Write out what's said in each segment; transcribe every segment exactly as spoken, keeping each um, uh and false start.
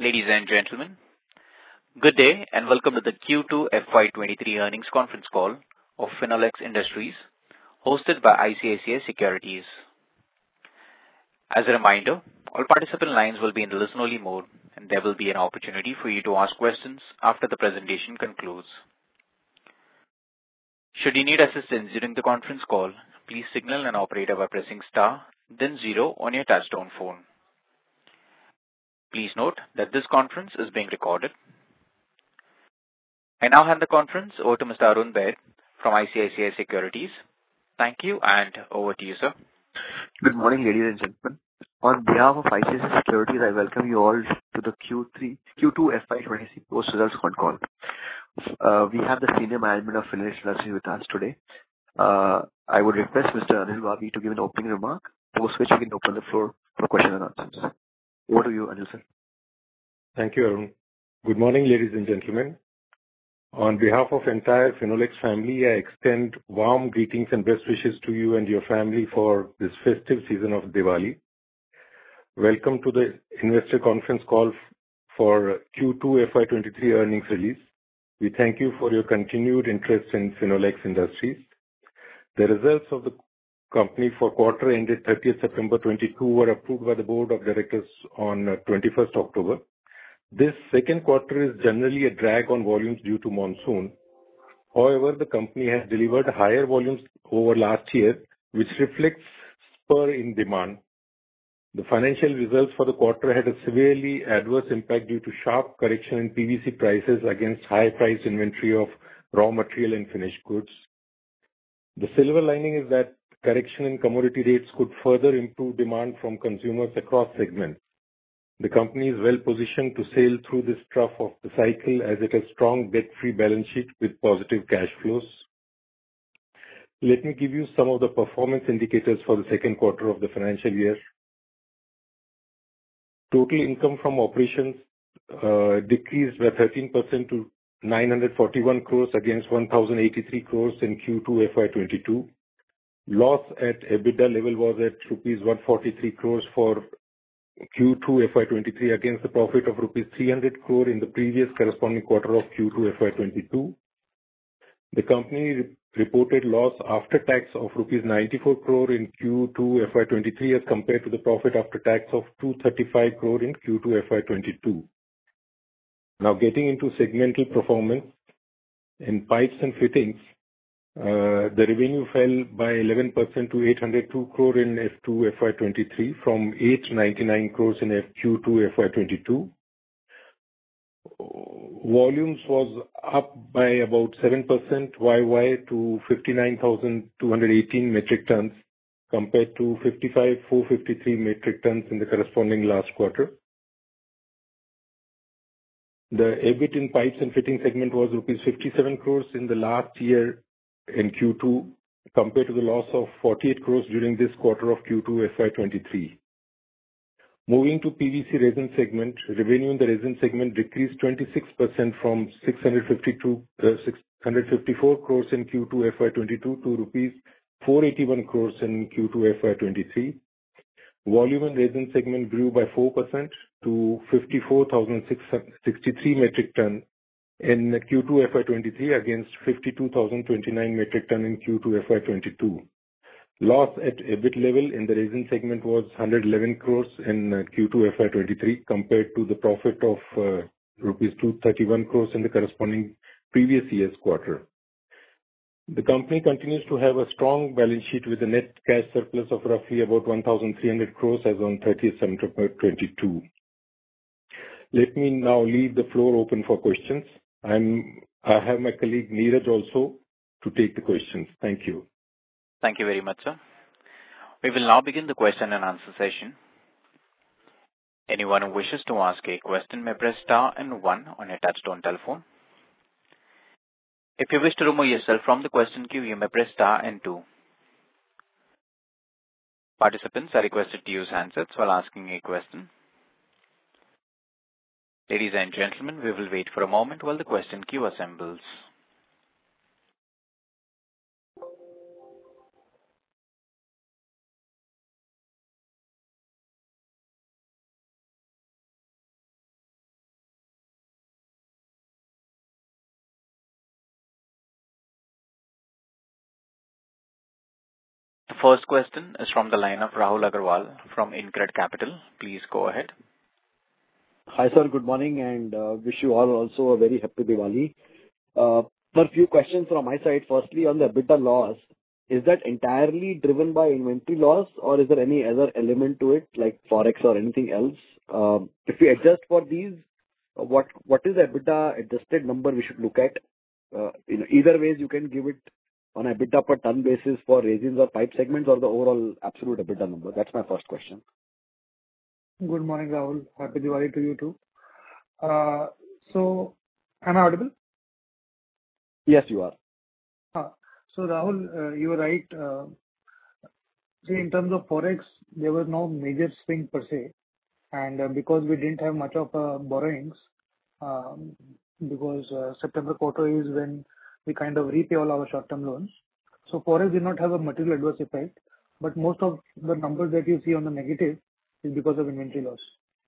Ladies and gentlemen, good day and welcome to the Q two F Y twenty-three earnings conference call of Finolex Industries, hosted by I C I C I Securities. As a reminder, all participant lines will be in the listen-only mode, and there will be an opportunity for you to ask questions after the presentation concludes. Should you need assistance during the conference call, please signal an operator by pressing star, then zero on your touchtone phone. Please note that this conference is being recorded. I now hand the conference over to Mister Arun Baid from I C I C I Securities. Thank you, and over to you, sir. Good morning, ladies and gentlemen. On behalf of I C I C I Securities, I welcome you all to the Q three, Q two F Y twenty-three post-results con call. Uh, we have the senior management of Finolex Industries with us today. Uh, I would request Mister Anil Babi to give an opening remark, post which we can open the floor for questions and answers. Over to you, Anil sir. Thank you, Arun. Good morning, ladies and gentlemen. On behalf of entire Finolex family, I extend warm greetings and best wishes to you and your family for this festive season of Diwali. Welcome to the investor conference call for Q two F Y twenty-three earnings release. We thank you for your continued interest in Finolex Industries. The results of the company for quarter ended thirtieth September twenty-two were approved by the Board of Directors on twenty-first October. This second quarter is generally a drag on volumes due to monsoon. However, the company has delivered higher volumes over last year, which reflects spur in demand. The financial results for the quarter had a severely adverse impact due to sharp correction in P V C prices against high-priced inventory of raw material and finished goods. The silver lining is that correction in commodity rates could further improve demand from consumers across segments. The company is well positioned to sail through this trough of the cycle as it has strong debt-free balance sheet with positive cash flows. Let me give you some of the performance indicators for the second quarter of the financial year. Total income from operations uh, decreased by thirteen percent to nine hundred forty-one crores against one thousand eighty-three crores in Q two F Y twenty-two. Loss at EBITDA level was at rupees one hundred forty-three crores for Q two F Y twenty-three against the profit of rupees three hundred crore in the previous corresponding quarter of Q two F Y twenty-two. The company re- reported loss after tax of rupees ninety-four crore in Q two F Y twenty-three as compared to the profit after tax of two hundred thirty-five crore in Q two F Y twenty-two. Now getting into segmental performance, in pipes and fittings, Uh, the revenue fell by eleven percent to eight hundred two crore in F two F Y twenty-three from eight hundred ninety-nine crores in Q two F Y twenty-two. Volumes was up by about seven percent Y Y to fifty-nine thousand two hundred eighteen metric tons compared to fifty-five thousand four hundred fifty-three metric tons in the corresponding last quarter. The EBIT in pipes and fitting segment was rupees fifty-seven crores in the last year in Q two compared to the loss of forty-eight crores during this quarter of Q two F Y twenty-three. Moving to P V C resin segment, revenue in the resin segment decreased twenty-six percent from six hundred fifty-two, uh, six hundred fifty-four crores in Q two F Y twenty-two to rupees four hundred eighty-one crores in Q two F Y twenty-three. Volume in resin segment grew by four percent to fifty-four thousand six hundred sixty-three metric ton in Q two F Y twenty-three against fifty-two thousand twenty-nine metric ton in Q two F Y twenty-two. Loss at EBIT level in the resin segment was one hundred eleven crores in Q two F Y twenty-three compared to the profit of uh, rupees two hundred thirty-one crores in the corresponding previous year's quarter. The company continues to have a strong balance sheet with a net cash surplus of roughly about one thousand three hundred crores as on thirtieth September twenty-two. Let me now leave the floor open for questions. I'm, I have my colleague Neeraj also to take the questions. Thank you. Thank you very much, sir. We will now begin the question and answer session. Anyone who wishes to ask a question may press star and one on your touchtone telephone. If you wish to remove yourself from the question queue, you may press star and two. Participants are requested to use handsets while asking a question. Ladies and gentlemen, we will wait for a moment while the question queue assembles. first question is from the line of Rahul Agarwal from InCred Capital. Please go ahead. Hi, sir. Good morning, and uh, wish you all also a very happy Diwali. Uh, Sir, few questions from my side. Firstly, on the EBITDA loss, is that entirely driven by inventory loss, or is there any other element to it, like Forex or anything else? Um, If we adjust for these, uh, what what is the EBITDA adjusted number we should look at? Uh, You know, either ways, you can give it on EBITDA per ton basis for resins or pipe segments or the overall absolute EBITDA number. That's my first question. Good morning, Rahul. Happy Diwali to you too. Uh, So am I audible? Yes, you are. Uh, So Rahul, uh, you are right. Uh, See, in terms of Forex, there was no major swing per se, and uh, because we didn't have much of uh, borrowings, um, because uh, September quarter is when we kind of repay all our short-term loans. So Forex did not have a material adverse effect, but most of the numbers that you see on the negative is because of inventory loss.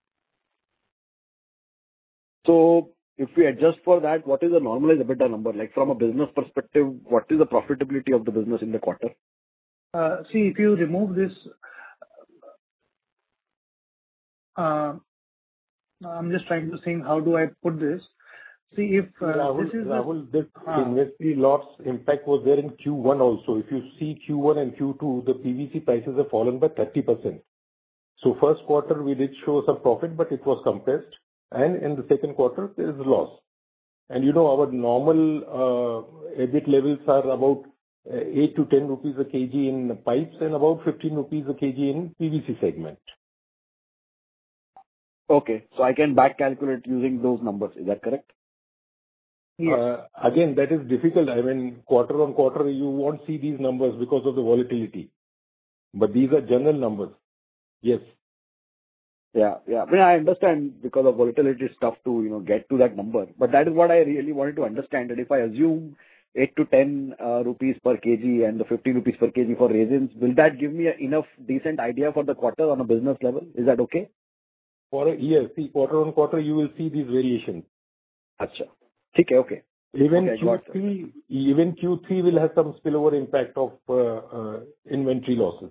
So if we adjust for that, what is the normalized EBITDA number? Like, from a business perspective, what is the profitability of the business in the quarter? Uh, See, if you remove this, uh, I'm just trying to think, how do I put this? See, if uh, Rahul, this is the- Rahul, this Ah. inventory loss impact was there in Q one also. If you see Q one and Q two, the P V C prices have fallen by thirty percent. So first quarter, we did show some profit, but it was compressed, and in the second quarter, there is loss. And you know, our normal uh, EBIT levels are about uh, eight to ten rupees a kg in pipes and about fifteen rupees a kg in P V C segment. Okay, so I can back calculate using those numbers. Is that correct? Yes. Uh, Again, that is difficult. I mean, quarter on quarter, you won't see these numbers because of the volatility, but these are general numbers. Yes. Yeah, yeah. I mean, I understand because of volatility, it's tough to, you know, get to that number. But that is what I really wanted to understand, that if I assume eight to ten uh, rupees per kg and the fifteen rupees per kg for resins, will that give me a enough decent idea for the quarter on a business level? Is that okay? For a year, see, quarter on quarter, you will see these variations. Acha. Okay, okay. Even Okay, got it. Q three, even Q three will have some spillover impact of uh, uh, inventory losses.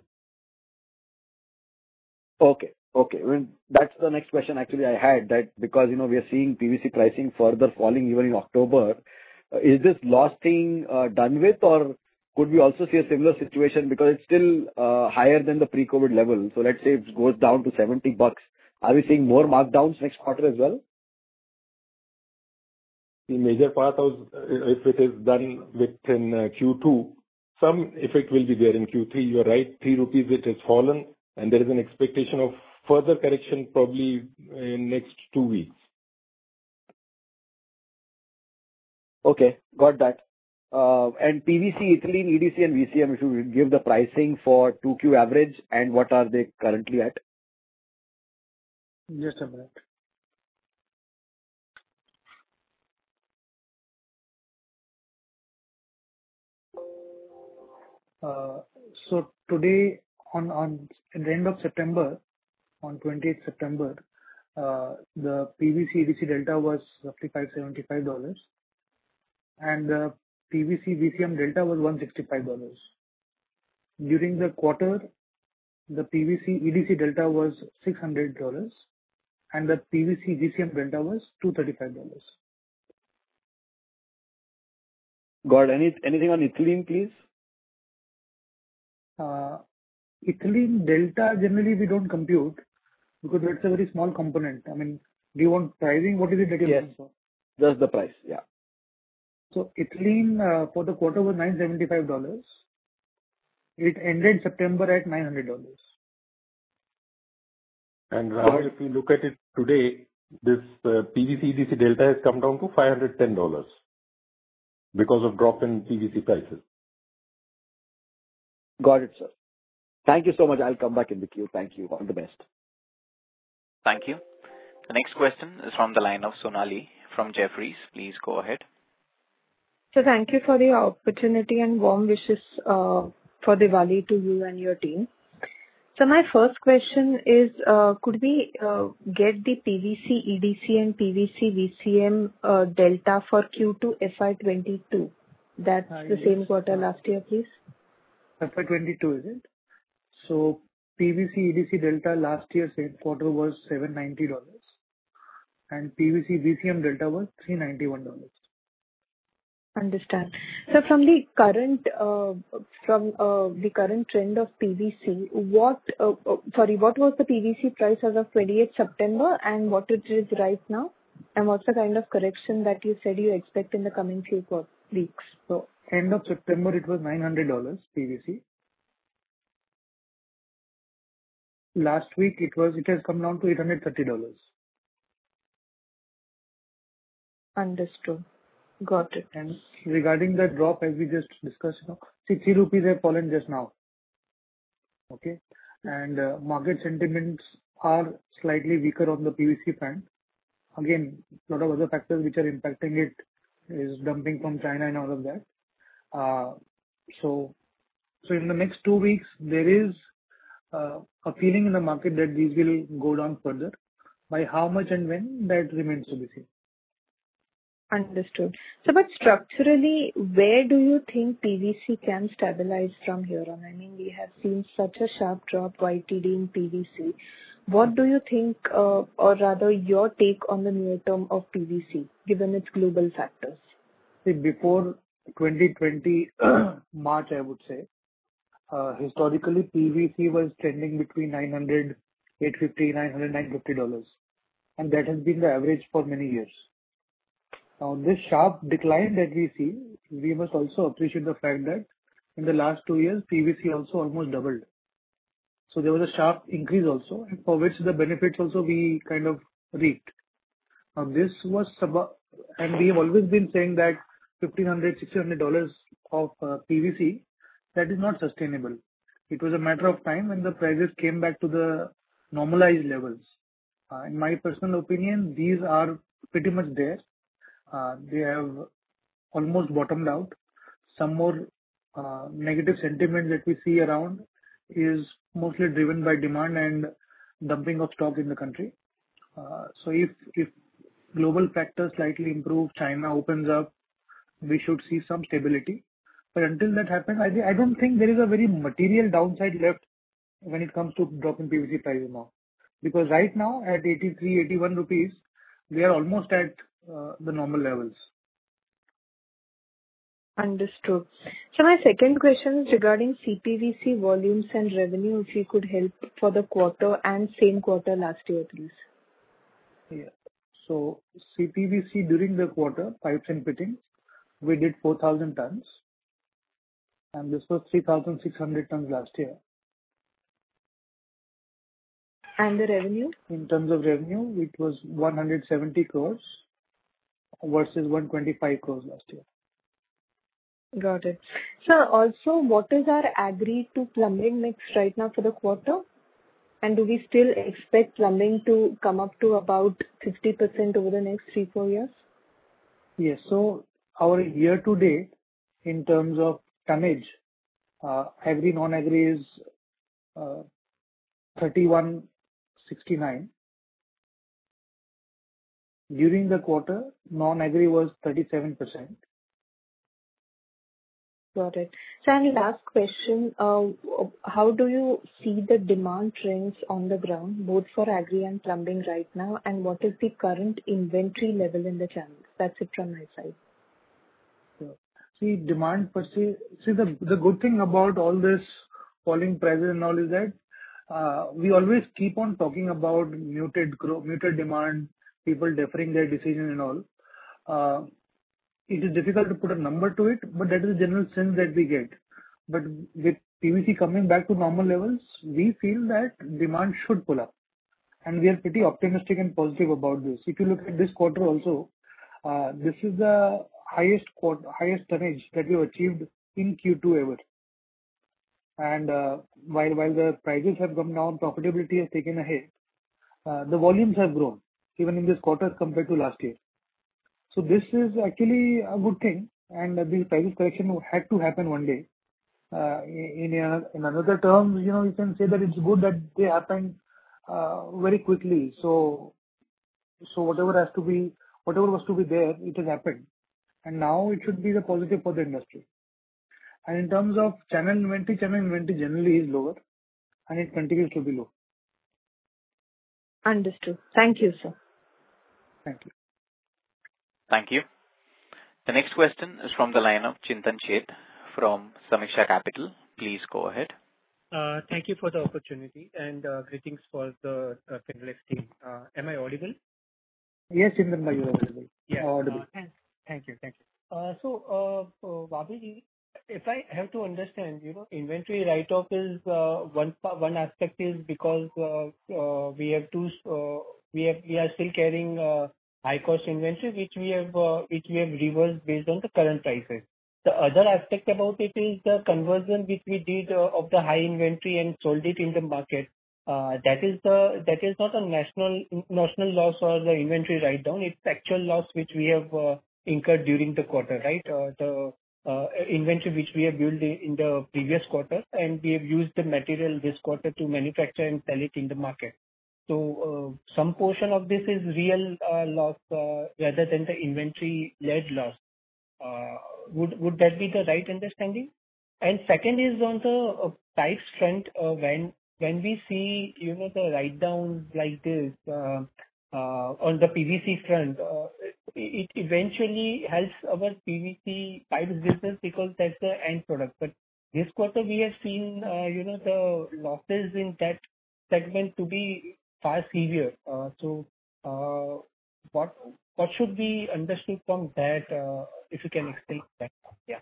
Okay. Okay. I mean, that's the next question actually I had, that because, you know, we are seeing P V C pricing further falling even in October. Uh, Is this loss thing uh, done with, or could we also see a similar situation because it's still uh, higher than the pre-COVID level? So let's say it goes down to seventy bucks. Are we seeing more markdowns next quarter as well? The major part of, uh, if it is done within uh, Q two, some effect will be there in Q three. You are right, three rupees it has fallen, and there is an expectation of further correction probably in next two weeks. Okay, got that. Uh, And P V C, ethylene, E D C, and V C M, if you give the pricing for two Q average, and what are they currently at? Just a minute. Uh, So today, on on at the end of September, on twentieth September, uh, the P V C E D C delta was roughly five hundred seventy-five dollars, and the P V C V C M delta was one hundred sixty-five dollars. During the quarter, the P V C E D C delta was six hundred dollars, and the P V C V C M delta was two hundred thirty-five dollars. Got any anything on ethylene, please? Uh, Ethylene delta, generally we don't compute because that's a very small component. I mean, do you want pricing? What is it that you're Yes. looking for? Just the price. Yeah. So ethylene uh, for the quarter was nine hundred seventy-five dollars. It ended September at nine hundred dollars. And Rahul, if you look at it today, this uh, P V C E D C delta has come down to five hundred ten dollars because of drop in P V C prices. Got it, sir. Thank you so much. I'll come back in the queue. Thank you. All the best. Thank you. The next question is from the line of Sonali from Jefferies. Please go ahead. So thank you for the opportunity and warm wishes uh, for Diwali to you and your team. So my first question is, uh, could we uh, get the P V C E D C and P V C V C M uh, delta for Q two F Y twenty-two? That's Uh, the yes. same quarter Uh, last year, please. F Y twenty-two, is it? So P V C E D C delta last year same quarter was seven ninety dollars and P V C B C M delta was three ninety-one dollars. Understand. So from the current uh, from uh, the current trend of P V C, what uh, uh, sorry, what was the P V C price as of twenty-eighth September and what it is right now? And what's the kind of correction that you said you expect in the coming few qu- weeks? So end of September it was nine hundred dollars P V C. Last week it was it has come down to eight hundred thirty dollars. Understood. Got it. And regarding the drop, as we just discussed, you know, see, three rupees have fallen just now. Okay. And uh, market sentiments are slightly weaker on the P V C front. Again, a lot of other factors which are impacting it is dumping from China and all of that. Uh, so, so in the next two weeks, there is uh, a feeling in the market that these will go down further. By how much and when, that remains to be seen. Understood. So, but structurally, where do you think P V C can stabilize from here on? I mean, we have seen such a sharp drop Y T D in P V C. What do you think, uh, or rather your take on the near term of P V C, given its global factors? See, before twenty twenty March, I would say, uh, historically P V C was trending between nine hundred, eight fifty, nine hundred, nine fifty dollars, and that has been the average for many years. Now, this sharp decline that we see, we must also appreciate the fact that in the last two years, P V C also almost doubled. So there was a sharp increase also, and for which the benefits also we kind of reaped. Now, this was sub, and we have always been saying that fifteen hundred, sixteen hundred dollars of uh, P V C, that is not sustainable. It was a matter of time when the prices came back to the normalized levels. Uh, in my personal opinion, these are pretty much there. Uh, they have almost bottomed out. Some more uh, negative sentiment that we see around is mostly driven by demand and dumping of stock in the country. Uh, so if if global factors slightly improve, China opens up, we should see some stability. But until that happens, I, th- I don't think there is a very material downside left when it comes to drop in P V C prices now. Because right now at eighty-three, eighty-one rupees, we are almost at uh, the normal levels. Understood. So my second question is regarding C P V C volumes and revenue, if you could help for the quarter and same quarter last year, please. Yeah. So C P V C during the quarter, pipes and fittings, we did four thousand tons, and this was three thousand six hundred tons last year. And the revenue? In terms of revenue, it was one hundred seventy crores versus one hundred twenty-five crores last year. Got it. So also, what is our agri to plumbing mix right now for the quarter? And do we still expect plumbing to come up to about fifty percent over the next three, four years? Yes. So our year to date, in terms of tonnage, uh, agri, non-agri is uh, thirty-one sixty-nine. During the quarter, non-agri was thirty-seven percent. Got it. So, and last question, uh, how do you see the demand trends on the ground, both for agri and plumbing right now, and what is the current inventory level in the channels? That's it from my side. So, see, demand per se, see, the, the good thing about all this falling prices and all is that uh, we always keep on talking about muted growth, muted demand, people deferring their decision and all. Uh, It is difficult to put a number to it, but that is the general sense that we get. But with P V C coming back to normal levels, we feel that demand should pull up, and we are pretty optimistic and positive about this. If you look at this quarter also, uh, this is the highest quarter, highest tonnage that we have achieved in Q two ever. And uh, while while the prices have come down, profitability has taken a hit. Uh, the volumes have grown even in this quarter compared to last year. So this is actually a good thing, and this prices correction had to happen one day. Uh, in, a, in another terms, you know, you can say that it's good that they happened uh, very quickly. So, so whatever has to be, whatever was to be there, it has happened, and now it should be the positive for the industry. And in terms of channel inventory, channel inventory generally is lower. and it continues to be low. Understood. Thank you, sir. Thank you. Thank you. The next question is from the line of Chintan Sheth from Sameeksha Capital. Please go ahead. Uh, Thank you for the opportunity and uh, greetings for the uh, Finolex team. Uh, Am I audible? Yes, Chintan, you are audible. Yeah. Audible. uh, Thank thank you. Thank you. Uh, So, uh, uh, Bhabhi, if I have to understand, you know, inventory write-off is uh, one pa- one aspect is because uh, uh, we have to, uh, we have we are still carrying uh, high-cost inventory, which we have uh, which we have reversed based on the current prices. The other aspect about it is the conversion which we did uh, of the high inventory and sold it in the market. Uh, That is the that is not a national national loss or the inventory write-down. It's actual loss which we have uh, incurred during the quarter, right? Uh, The uh, inventory which we have built i- in the previous quarter, and we have used the material this quarter to manufacture and sell it in the market. So, uh, some portion of this is real uh, loss uh, rather than the inventory-led loss. Uh, Would would that be the right understanding? And second is on the uh, pipes front, uh, when when we see, you know, the write-downs like this, uh, uh, on the P V C front, uh, it it eventually helps our P V C pipes business because that's the end product. But this quarter we have seen, uh, you know, the losses in that segment to be far severe. Uh, So, uh, what what should be understood from that, uh, if you can explain that? Yeah.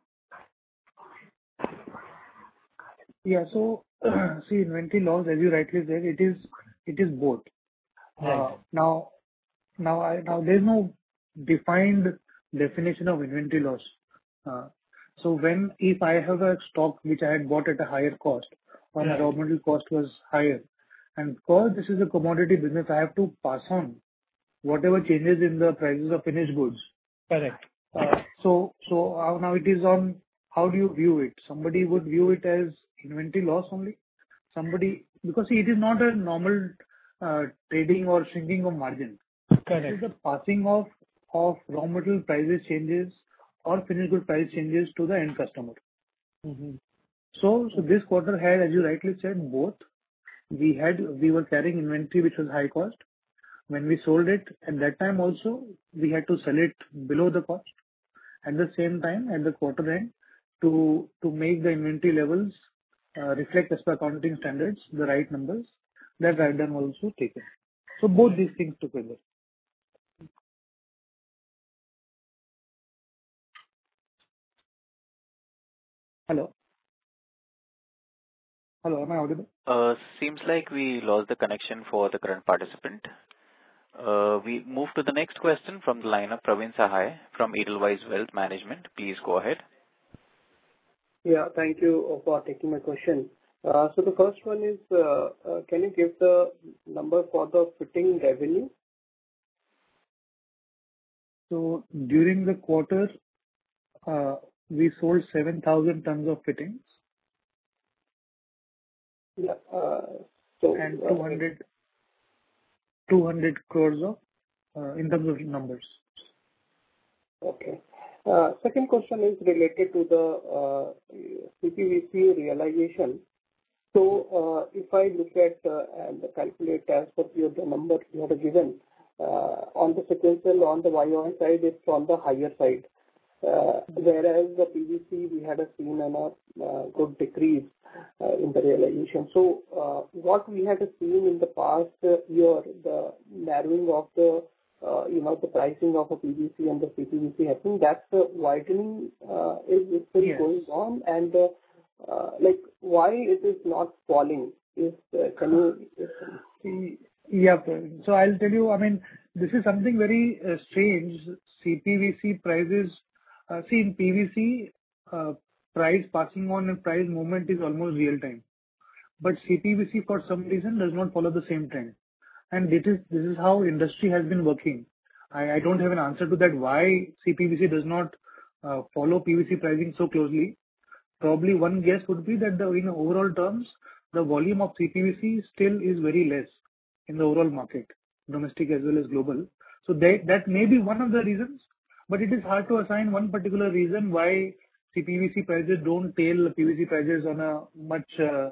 Yeah. So, see, inventory loss, as you rightly said, it is it is both. Right. Uh, Now, now, I now there's no defined definition of inventory loss. Uh, So when if I have a stock which I had bought at a higher cost or my Right. raw material cost was higher, and because this is a commodity business, I have to pass on whatever changes in the prices of finished goods. Correct. Uh, So so uh, now it is on how do you view it? Somebody would view it as inventory loss only. Somebody, because see, it is not a normal uh, trading or shrinking of margin. It is Correct. the passing of of raw material prices changes or finished good price changes to the end customer. Mm-hmm. So so this quarter had, as you rightly said, both. We had we were carrying inventory which was high cost. When we sold it, at that time also, we had to sell it below the cost. At the same time, at the quarter end, to to make the inventory levels uh, reflect as per accounting standards, the right numbers, that write-down was also taken. So both these things together. Hello? Hello, am I audible? Uh, Seems like we lost the connection for the current participant. Uh, We move to the next question from the line of Praveen Sahai from Edelweiss Wealth Management. Please go ahead. Yeah, thank you for taking my question. Uh, So the first one is, uh, uh, can you give the number for the fitting revenue? So during the quarter, uh, we sold seven thousand tons of fittings Yeah. uh, So, and uh, two hundred two hundred crores of uh, in terms of numbers. okay. Uh, Second question is related to the uh, C P V C realization. So, uh, if I look at uh, and calculate as per your the number you have given, uh, on the sequential, on the Y O Y side, it's on the higher side. Uh, Whereas the P V C, we had a seen an, uh, uh, good decrease uh, in the realization. So, uh, what we had seen in the past uh, year, the narrowing of the, uh, you know, the pricing of a P V C and the C P V C happening, that's the widening uh, is is still Yes. going on. And, uh, uh, like, why it is not falling? Is, uh, can you... Yeah. Praveen. So I'll tell you, I mean, this is something very uh, strange. C P V C prices, uh, see, in P V C, uh, price passing on and price movement is almost real time. But C P V C, for some reason, does not follow the same trend. And this is this is how industry has been working. I I don't have an answer to that, why C P V C does not uh, follow P V C pricing so closely. Probably one guess would be that the, in overall terms, the volume of C P V C still is very less in the overall market, domestic as well as global. So that, that may be one of the reasons, but it is hard to assign one particular reason why C P V C prices don't tail P V C prices on a much uh,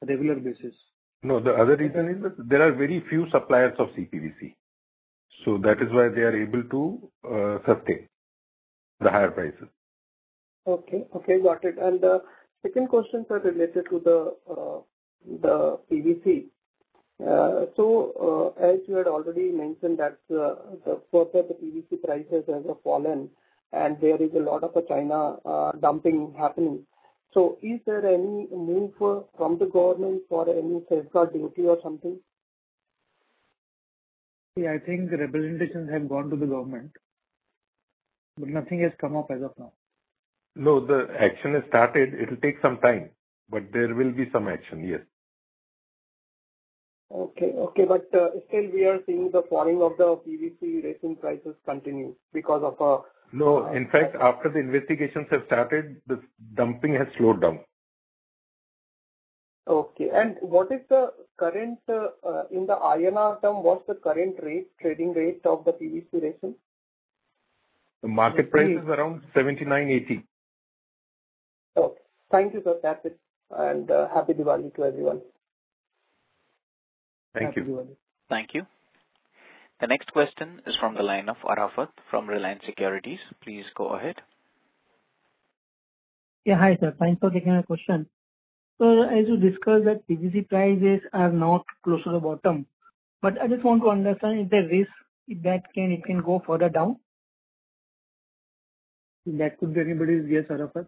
regular basis? No, the other reason is that there are very few suppliers of C P V C. So that is why they are able to uh, sustain the higher prices. Okay. Okay, got it. And the second questions are related to the uh, the P V C. Uh, so, uh, as you had already mentioned that uh, the further the P V C prices have fallen, and there is a lot of a China uh, dumping happening. So, is there any move uh, from the government for any safeguard duty or something? Yeah, I think the representations have gone to the government, but nothing has come up as of now. No, the action has started. It will take some time, but there will be some action, yes. Okay, okay, but uh, still we are seeing the falling of the P V C resin prices continue because of a... No, uh, in fact, after the investigations have started, the dumping has slowed down. Okay, and what is the current, uh, uh, in the I N R term, what's the current rate, trading rate of the P V C resin? The market price is around seventy-nine eighty. Okay, thank you, sir. That's it. And uh, happy Diwali to everyone. Thank Happy you. Diwali. Thank you. The next question is from the line of Arafat from Reliance Securities. Please go ahead. Yeah, hi, sir. Thanks for taking my question. So as you discussed that P V C prices are not close to the bottom, but I just want to understand if the risk if that can it can go further down. That could be anybody's guess, Arafat.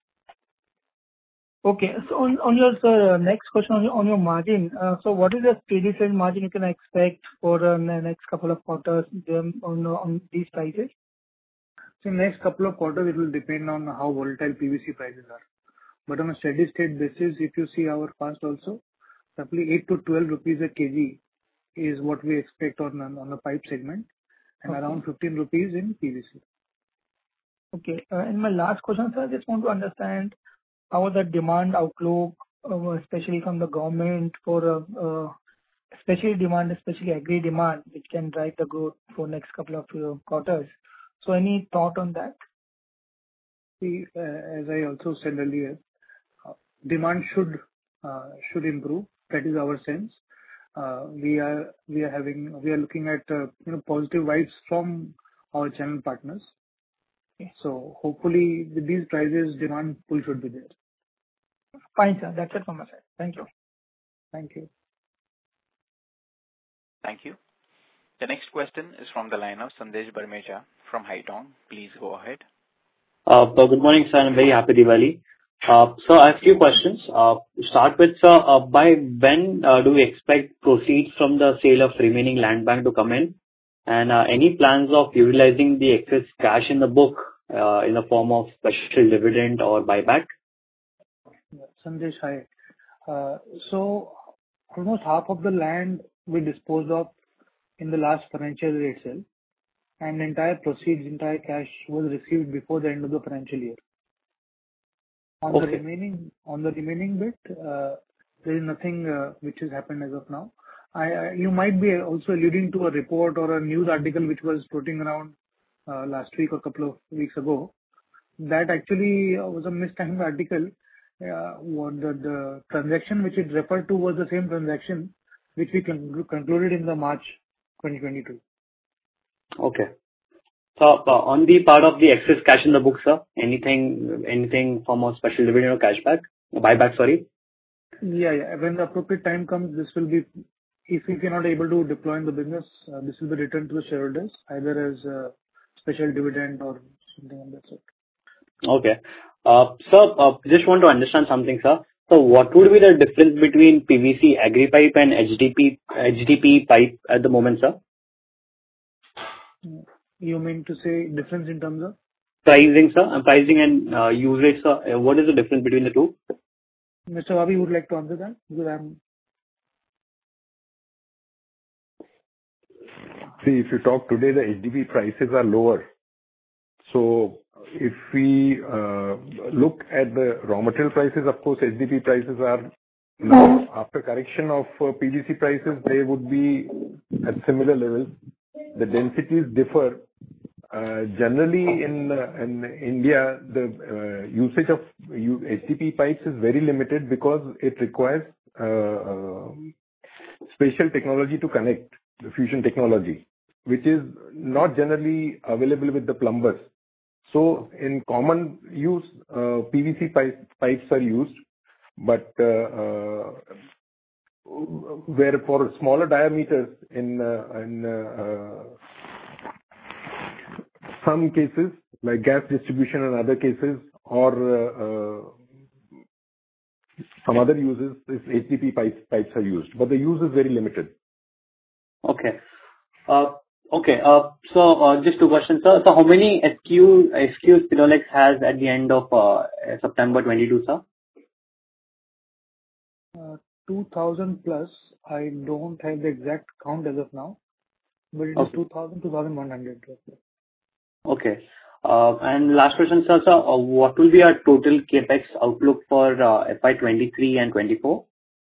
Okay. So on on your sir, next question on your on your margin. Uh, so what is the steady state margin you can expect for the next couple of quarters um, on on these prices? So next couple of quarters, it will depend on how volatile P V C prices are. But on a steady state basis, if you see our past also, roughly eight to twelve rupees a kg is what we expect on on the pipe segment, and Okay. around fifteen rupees in P V C. Okay. Uh, and my last question, sir, I just want to understand how the demand outlook, uh, especially from the government for uh, uh, especially demand, especially agri demand, which can drive the growth for next couple of uh, quarters. So any thought on that? See, uh, as I also said earlier, uh, demand should uh, should improve. That is our sense. Uh, we are we are having we are looking at uh, you know positive vibes from our channel partners. Okay. So hopefully with these prices, demand pull should be there. Fine, sir. That's it from my side. Thank you. Thank you. Thank you. The next question is from the line of Sandesh Barmeja from Haitong. Please go ahead. Uh, so Good morning, sir, and very happy Diwali. Uh, So I have a few questions. Uh, To start with, sir, uh, by when uh, do we expect proceeds from the sale of remaining land bank to come in? And uh, any plans of utilizing the excess cash in the book uh, in the form of special dividend or buyback? Yeah, Sandesh, hi. Uh, So almost half of the land we disposed of in the last financial year itself, and the entire proceeds, entire cash was received before the end of the financial year. On the Okay. remaining, on the remaining bit, uh, there is nothing uh, which has happened as of now. I, I- you might be also alluding to a report or a news article which was floating around uh, last week or a couple of weeks ago. That actually uh, was a mistimed article. Uh, what the, the transaction which it referred to was the same transaction which we con- concluded in the March twenty twenty-two. Okay. So uh, on the part of the excess cash in the book, sir, anything anything form of special dividend or cashback, buyback, sorry? Yeah, yeah. When the appropriate time comes, this will be, if if you're not able to deploy in the business, uh, this will be returned to the shareholders, either as a special dividend or something of that sort. Okay. Uh, Sir, uh, just want to understand something, sir. So what would be the difference between P V C agri pipe and H D P H D P pipe at the moment, sir? You mean to say difference in terms of? Pricing, sir, uh, pricing and uh, usage, sir. Uh, What is the difference between the two? Mister Vabi would like to answer that, because I'm... See, if you talk today, the H D P prices are lower. So if we uh, look at the raw material prices, of course, H D P prices are now, after correction of uh, P V C prices, they would be at similar levels. The densities differ. Uh, Generally, in uh, in India, the uh, usage of U- H D P pipes is very limited because it requires uh, uh, special technology to connect, the fusion technology, which is not generally available with the plumbers. So in common use, uh, P V C pipe, pipes are used, but uh, uh, where for smaller diameters in, uh, in uh, uh, some cases, like gas distribution and other cases, or uh, uh, some other uses, this H D P pipes, pipes are used, but the use is very limited. Okay. Uh, okay. Uh, so uh, just two questions, sir. So how many S Q S Qs Finolex has at the end of uh, September twenty-two, sir? Uh, two thousand plus. I don't have the exact count as of now, but it is Okay. two thousand, two thousand one hundred. Okay. Uh, and last question, sir. Sir, uh, what will be our total capex outlook for uh, F Y twenty-three and twenty-four?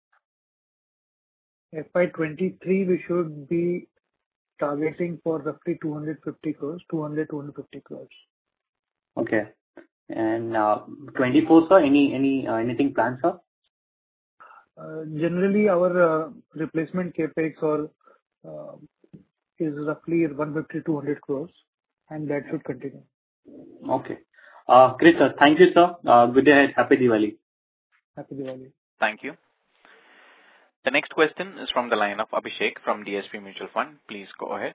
F Y twenty-three, we should be targeting for roughly two hundred fifty crores, two hundred, two hundred fifty crores. Okay. And uh, twenty-four, sir. Any any uh, anything planned, sir? Uh, Generally, our uh, replacement capex or uh, is roughly one fifty, two hundred crores, and that should continue. Okay. Uh, great, sir. Thank you, sir. Uh, good day ahead. Happy Diwali. Happy Diwali. Thank you. The next question is from the line of Abhishek from D S P Mutual Fund. Please go ahead.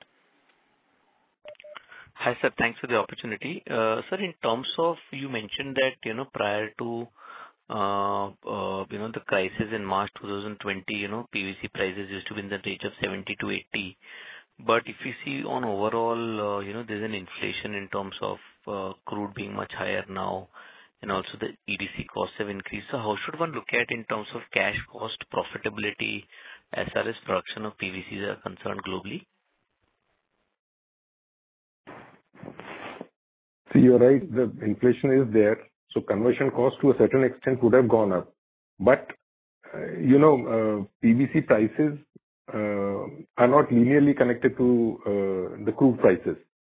Hi, sir. Thanks for the opportunity. Uh, Sir, in terms of, you mentioned that, you know, prior to, uh, uh, you know, the crisis in March twenty twenty, you know, P V C prices used to be in the range of seventy to eighty. But if you see on overall, uh, you know, there's an inflation in terms of uh, crude being much higher now, and also the E D C costs have increased. So how should one look at in terms of cash cost profitability as far as production of P V Cs are concerned globally? See, you're right, the inflation is there, so conversion cost to a certain extent would have gone up. But, uh, you know, uh, P V C prices uh, are not linearly connected to uh, the crude prices.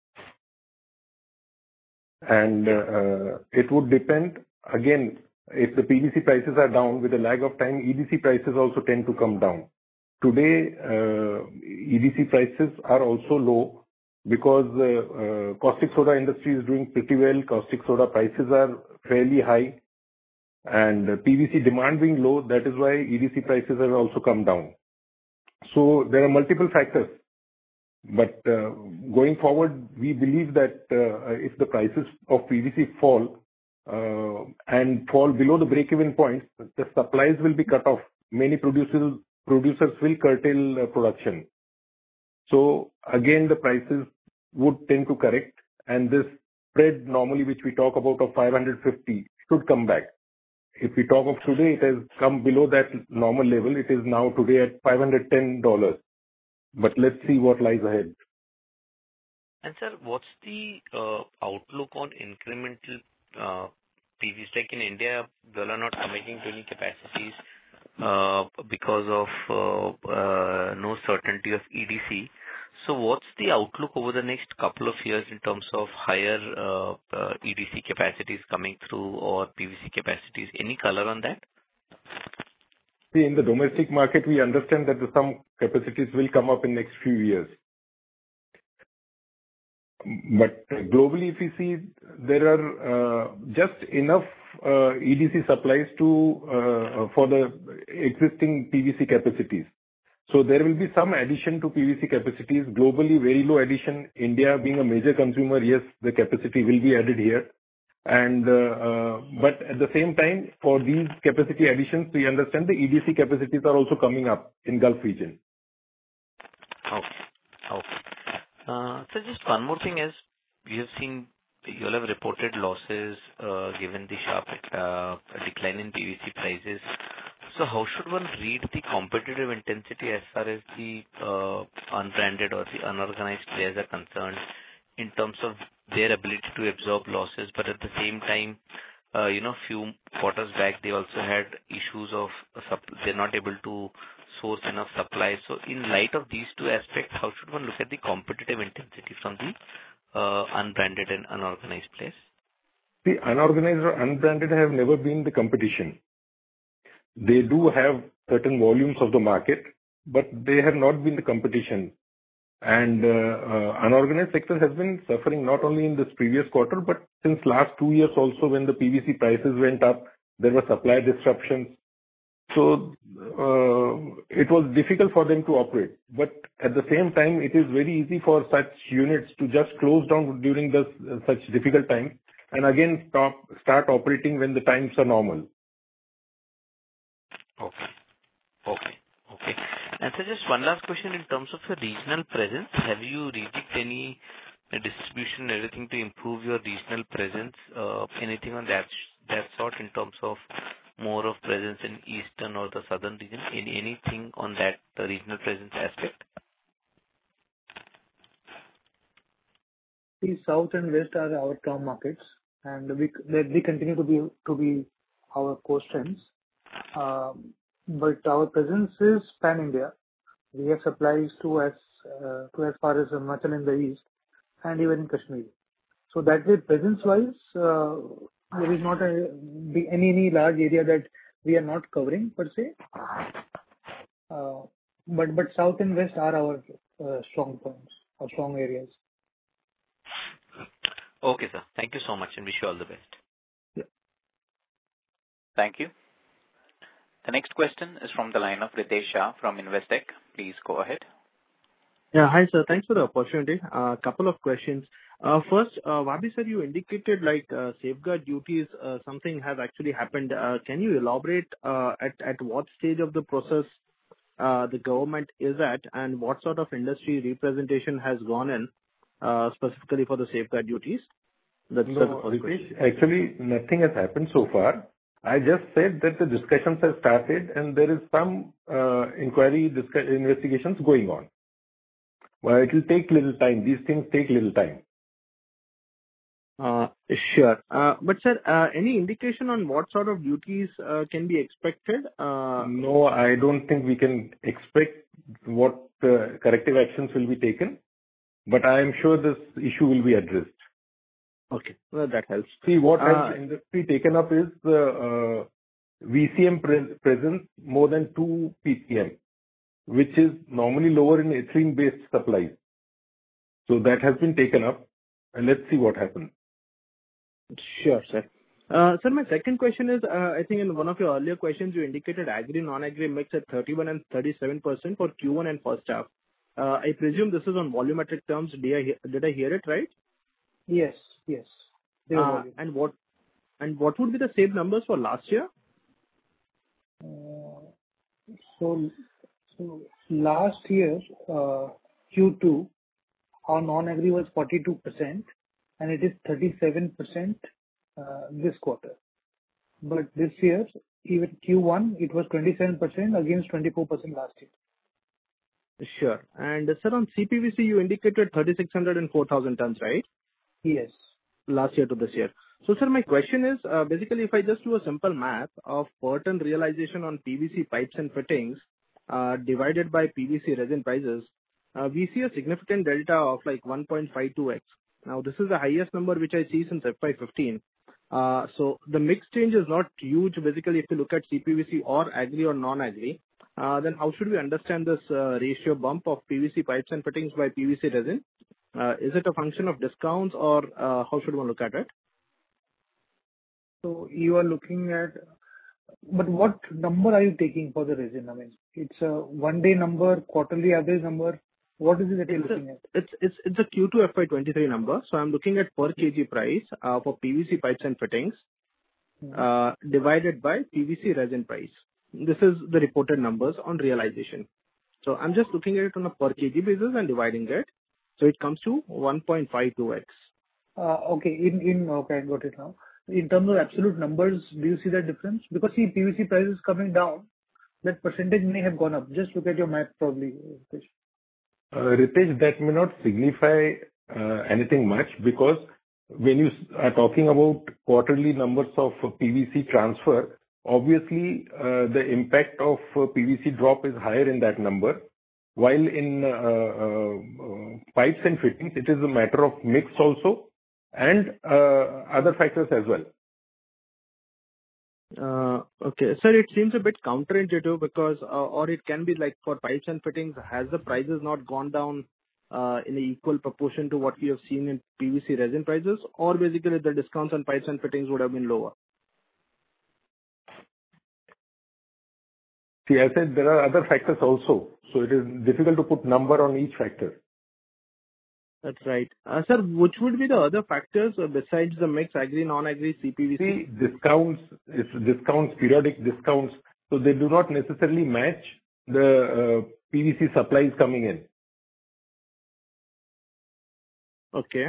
And uh, it would depend, again, if the P V C prices are down, with a lag of time, E D C prices also tend to come down. Today, uh, E D C prices are also low because uh, uh, caustic soda industry is doing pretty well. Caustic soda prices are fairly high, and uh, P V C demand being low, that is why E D C prices have also come down. So there are multiple factors. But uh, going forward, we believe that uh, if the prices of P V C fall uh, and fall below the break-even point, the supplies will be cut off. Many producers producers will curtail uh, production. So again, the prices would tend to correct, and this spread normally, which we talk about of five hundred fifty, should come back. If we talk of today, it has come below that normal level. It is now today at five hundred ten dollars. But let's see what lies ahead. And sir, what's the uh, outlook on incremental uh, P V C? Like in India, we are not committing to any capacities uh, because of uh, uh, no certainty of E D C. So what's the outlook over the next couple of years in terms of higher uh, uh, E D C capacities coming through or P V C capacities? Any color on that? See, in the domestic market, we understand that some capacities will come up in next few years. But globally, if you see, there are uh, just enough uh, E D C supplies to uh, for the existing P V C capacities. So there will be some addition to P V C capacities. Globally, very low addition. India being a major consumer, yes, the capacity will be added here. And uh, uh, but at the same time, for these capacity additions, we understand the E D C capacities are also coming up in Gulf region. Okay. Okay. Uh, so just one more thing is, we have seen, you all have reported losses uh, given the sharp uh, decline in P V C prices. So how should one read the competitive intensity as far as the uh, unbranded or the unorganized players are concerned in terms of their ability to absorb losses, but at the same time, uh, you know, few quarters back they also had issues of supp- they're not able to source enough supply. So in light of these two aspects, how should one look at the competitive intensity from the uh, unbranded and unorganized players? The unorganized or unbranded have never been the competition. they do have certain volumes of the market, but they have not been the competition. And uh, uh, unorganized sector has been suffering not only in this previous quarter, but since last two years also, when the P V C prices went up, there were supply disruptions. So uh, it was difficult for them to operate. But at the same time, it is very easy for such units to just close down during this, uh, such difficult times and again stop, start operating when the times are normal. Okay. Okay. Okay. And so just one last question in terms of your regional presence. Have you rejigged any uh, distribution, everything to improve your regional presence? Uh, anything on that that sort in terms of more of presence in eastern or the southern region? Any anything on that uh, regional presence aspect? The south and west are our term markets, and we they, they continue to be to be our core strengths. Um, but our presence is pan India. We have supplies to as uh, to as far as Himachal in the east, and even in Kashmir. So that way, presence-wise, uh, there is not a, be any any large area that we are not covering per se. Uh, but but south and west are our uh, strong points or strong areas. Okay, sir. Thank you so much and wish you all the best. Yeah. Thank you. The next question is from the line of Ritesh Shah from Investec. Please go ahead. Yeah. Hi, sir. Thanks for the opportunity. A uh, couple of questions. Uh, first, uh, Vabi sir, you indicated like uh, safeguard duties, uh, something has actually happened. Uh, can you elaborate uh, at, at what stage of the process uh, the government is at and what sort of industry representation has gone in uh, specifically for the safeguard duties? That's no, the first Ritesh, question. actually nothing has happened so far. I just said that the discussions have started and there is some uh, inquiry, discuss- investigations going on. Well, it will take little time. These things take little time. Uh, Sure. Uh, But sir, uh, any indication on what sort of duties uh, can be expected? Uh, No, I don't think we can expect what uh, corrective actions will be taken, but I am sure this issue will be addressed. Okay. Well, that helps. See, what has Uh, the industry taken up is uh, uh, V C M pre- presence more than two P P M, which is normally lower in ethylene-based supplies. So that has been taken up, and let's see what happens. Sure, sir. Uh, Sir, my second question is, uh, I think in one of your earlier questions, you indicated agri, non-agri mix at thirty-one and thirty-seven percent for Q one and first half. Uh, I presume this is on volumetric terms. Did I hear, did I hear it right? Yes, yes. They were Uh, volume. And what, and what would be the same numbers for last year? Uh, so so last year uh, Q two, our non-agri was forty-two percent, and it is thirty-seven percent uh, this quarter. But this year, even Q one, it was twenty-seven percent against twenty-four percent last year. Sure. And, uh, sir, on C P V C, you indicated thirty-six hundred and four thousand tons, right? Yes. Last year to this year. So, sir, my question is, uh, basically, if I just do a simple math of per ton realization on P V C pipes and fittings, uh, divided by P V C resin prices, uh, we see a significant delta of like one point five two x. Now, this is the highest number which I see since F Y fifteen. Uh, so the mix change is not huge. Basically, if you look at C P V C or agri or non-agri, uh, then how should we understand this uh, ratio bump of P V C pipes and fittings by P V C resin? Uh, is it a function of discounts or uh, how should one look at it? So you are looking at, but what number are you taking for the resin? I mean, it's a one-day number, quarterly average number. What is it that you're It's a looking at? it's it's it's a Q two F Y twenty-three number. So I'm looking at per kg price uh, for P V C pipes and fittings Hmm. uh, divided by P V C resin price. This is the reported numbers on realization. So I'm just looking at it on a per kg basis and dividing it. So it comes to one point five two x. Uh, Okay. In in okay, I got it now. In terms of absolute numbers, do you see that difference? Because, see, P V C prices coming down, that percentage may have gone up. Just look at your math probably, Ritesh. Uh, Ritesh, that may not signify uh, anything much because when you s- are talking about quarterly numbers of uh, P V C transfer, obviously, uh, the impact of uh, P V C drop is higher in that number. While in uh, uh, uh, pipes and fittings, it is a matter of mix also and uh, other factors as well. Uh, Okay. Sir, it seems a bit counterintuitive because, uh, or it can be like for pipes and fittings, has the prices not gone down uh, in a equal proportion to what we have seen in P V C resin prices, or basically the discounts on pipes and fittings would have been lower? See, I said there are other factors also, so it is difficult to put number on each factor. That's right. Uh, Sir, which would be the other factors uh, besides the mix, agri, non-agri, C P V C? See, discounts, it's discounts, periodic discounts, so they do not necessarily match the uh, P V C supplies coming in. Okay.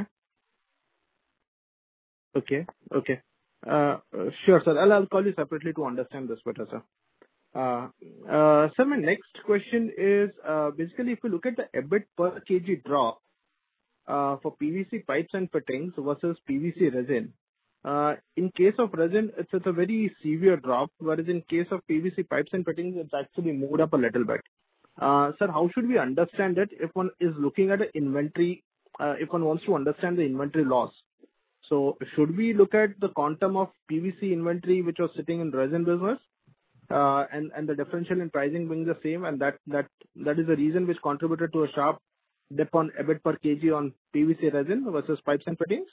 Okay. Okay. Uh, uh, Sure, sir. I'll I'll call you separately to understand this better, sir. Uh, uh, Sir, my next question is, uh, basically, if you look at the EBIT per kg drop uh, for P V C pipes and fittings versus P V C resin, uh, in case of resin, it's it's a very severe drop, whereas in case of P V C pipes and fittings, it's actually moved up a little bit. Uh, Sir, how should we understand it if one is looking at an inventory, uh, if one wants to understand the inventory loss? So should we look at the quantum of P V C inventory which was sitting in resin business, uh, and and the differential in pricing being the same, and that that that is the reason which contributed to a sharp dip on EBIT per kg on P V C resin versus pipes and fittings?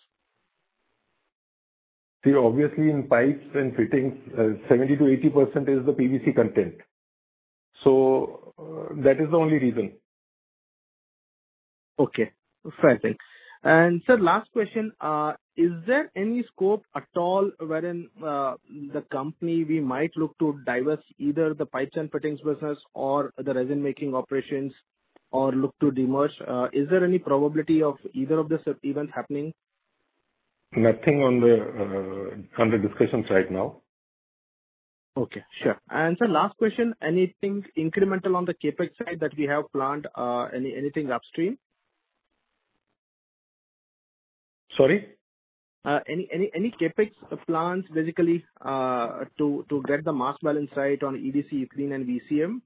See, obviously in pipes and fittings, uh, seventy to eighty percent is the P V C content. So uh, that is the only reason. Okay, fair thing. And sir, last question, uh, is there any scope at all wherein uh, the company we might look to divest either the pipes and fittings business or the resin making operations, or look to demerge? Uh, is there any probability of either of these events happening? Nothing on the uh, under discussions right now. Okay, sure. And sir, last question, anything incremental on the capex side that we have planned, uh, any anything upstream? Sorry? Uh, Any any any capex plans basically uh, to to get the mass balance right on E D C, ethylene, and V C M?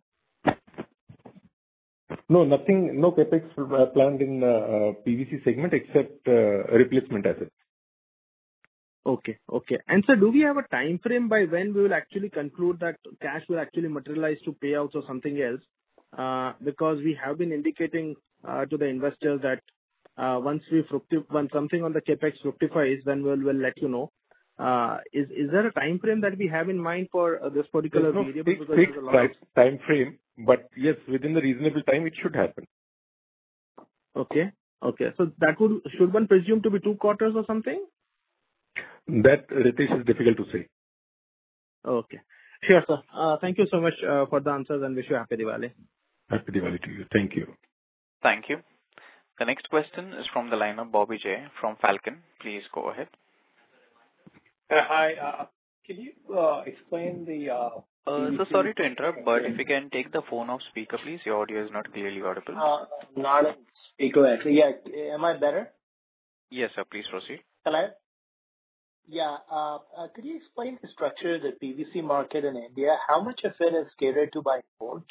No, nothing, no capex uh, planned in uh, uh, P V C segment except uh, replacement assets. Okay. Okay. And sir, do we have a time frame by when we will actually conclude that cash will actually materialize to payouts or something else? Uh, Because we have been indicating uh, to the investors that uh, once we fructi- once something on the capex fructifies, then we'll we'll let you know. Uh, Is is there a time frame that we have in mind for uh, this particular There's no variable? fixed, Because fixed there's a lot time, of... time frame, but yes, within the reasonable time, it should happen. Okay. Okay. So that would, should one presume to be two quarters or something? That, Ritesh, is difficult to say. Okay. Sure, sir. Uh, Thank you so much uh, for the answers, and wish you a happy Diwali. Happy Diwali to you. Thank you. Thank you. The next question is from the line of Bobby J from Falcon. Please go ahead. Uh, Hi. uh, Can you uh, explain the uh, Uh, so P V C? sorry to interrupt, but if you can take the phone off speaker, please. Your audio is not clearly audible. Uh, Not on speaker, actually. Yeah. Am I better? Yes, sir. Please proceed. Hello? Yeah. uh, uh, Could you explain the structure of the P V C market in India? How much of it is catered to by imports?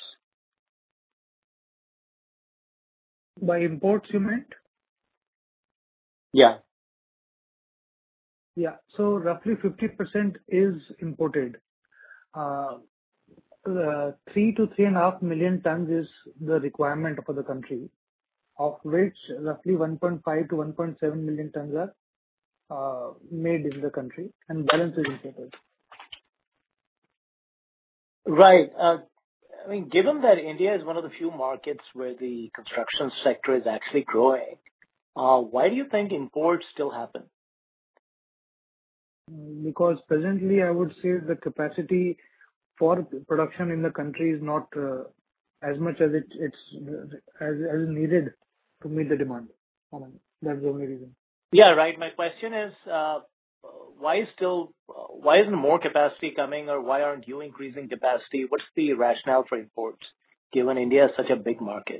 By imports, you meant? Yeah. Yeah. So roughly fifty percent is imported. Uh, uh, three to three and a half million tons is the requirement for the country, of which roughly one point five to one point seven million tons are uh, made in the country, and balance is imported. Right. Uh, I mean, given that India is one of the few markets where the construction sector is actually growing, uh, why do you think imports still happen? Because presently, I would say the capacity for production in the country is not uh, as much as it, it's uh, as, as needed to meet the demand. I mean, that's the only reason. Yeah, right. My question is, uh, why is still, uh, why isn't more capacity coming, or why aren't you increasing capacity? What's the rationale for imports, given India is such a big market?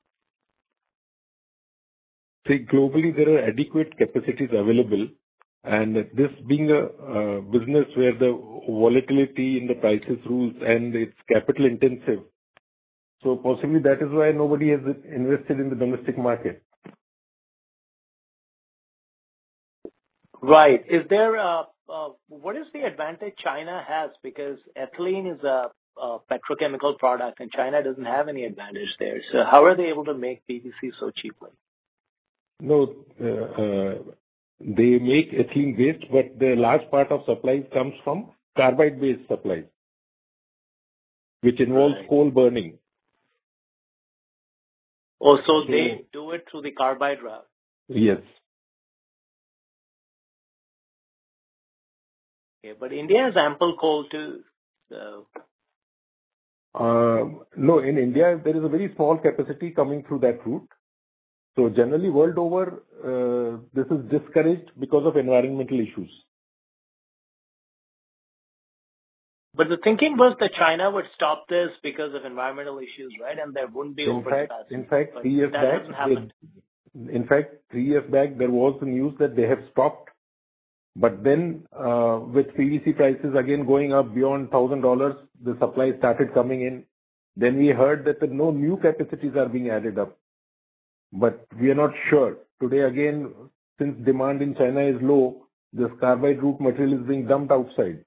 See, globally, there are adequate capacities available, and this being a uh, business where the volatility in the prices rules and it's capital intensive, so possibly that is why nobody has invested in the domestic market. Right. Is there a, uh, what is the advantage China has? Because ethylene is a, a petrochemical product, and China doesn't have any advantage there. So how are they able to make P V C so cheaply? No, uh, uh, they make ethylene-based, but the large part of supplies comes from carbide-based supplies, which involves Right. coal burning. Oh, so So, they do it through the carbide route. yes. Okay, but India has ample coal too. So Uh, No, in India, there is a very small capacity coming through that route. So generally, world over, uh, this is discouraged because of environmental issues. but the thinking was that China would stop this because of environmental issues, right? And there wouldn't be In fact, overcapacity. in fact, But three years that back, hasn't happened. they, in fact, three years back, there was the news that they have stopped. But then, uh, with P V C prices again going up beyond one thousand dollars, the supply started coming in. Then we heard that the no new capacities are being added up. But we are not sure. Today again, since demand in China is low, this carbide route material is being dumped outside.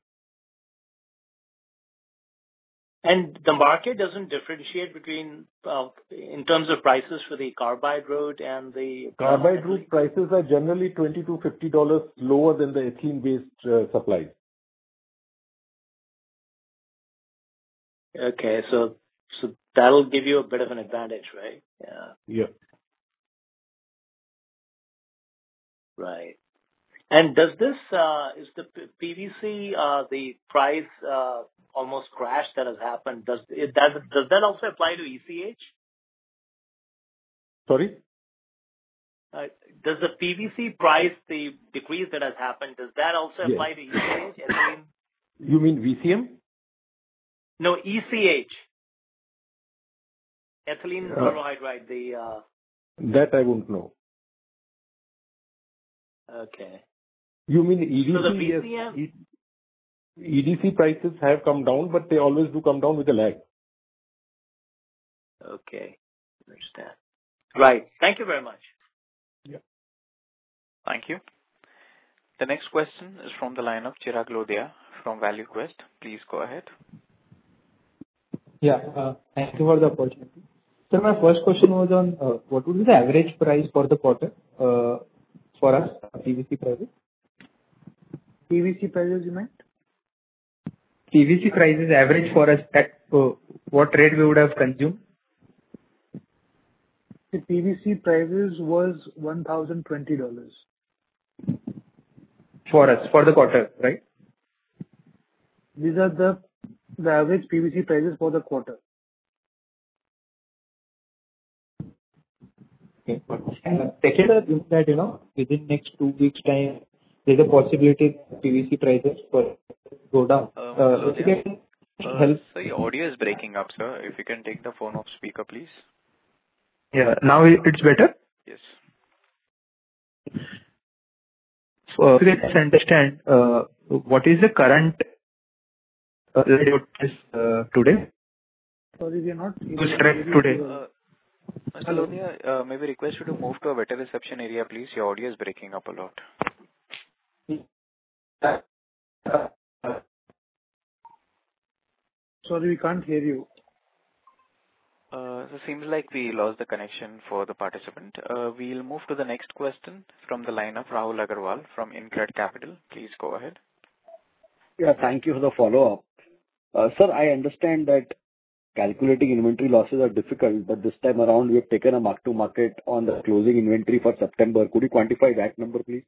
And the market doesn't differentiate between, uh, in terms of prices for the carbide route and the uh, Carbide ethylene. route prices are generally twenty to fifty dollars lower than the ethylene-based uh, supplies. Okay, so so that'll give you a bit of an advantage, right? Yeah, Yeah. right. And does this, uh, is the P- PVC, uh, the price, uh, almost crash that has happened, does it, does, does that also apply to E C H? Sorry? Uh, does the P V C price, the decrease that has happened, does that also Yes. apply to E C H? Ethylene? You mean V C M? No, E C H. Ethylene Uh, chlorohydride, the, uh, That I won't know. okay. You mean So the E D C? Yes. V C M, E- EDC prices have come down, but they always do come down with a lag. okay, understand. Right. Thank you very much. Yeah. Thank you. The next question is from the line of Chirag Lodaya from ValueQuest. Please go ahead. Yeah. uh, Thank you for the opportunity. Sir, my first question was on uh, what would be the average price for the quarter uh, for us, P V C prices? P V C prices, you meant? P V C prices average for us at uh, what rate we would have consumed? The P V C prices was one thousand twenty dollars. For us, for the quarter, right? These are the the average P V C prices for the quarter. Okay. And uh, second is that, you know, within next two weeks' time, there's a possibility P V C prices for go down. Um, Uh, hello If you there. can Uh, help. sir, your audio is breaking up, sir. If you can take the phone off speaker, please. Yeah. Now it- it's better? Yes. Uh, If you can understand, uh, what is the current uh, rate is uh, today? Sorry, we are not able Who's to correct hear you today? clearly. Uh, Mister Hello. Lodaya, uh, may we request you to move to a better reception area, please? Your audio is breaking up a lot. Sorry, we can't hear you. Uh, so it seems like we lost the connection for the participant. Uh, we'll move to the next question from the line of Rahul Agarwal from InCred Capital. Please go ahead. Yeah, thank you for the follow-up. Uh, Sir, I understand that calculating inventory losses are difficult, but this time around, we have taken a mark-to-market on the closing inventory for September. Could you quantify that number, please?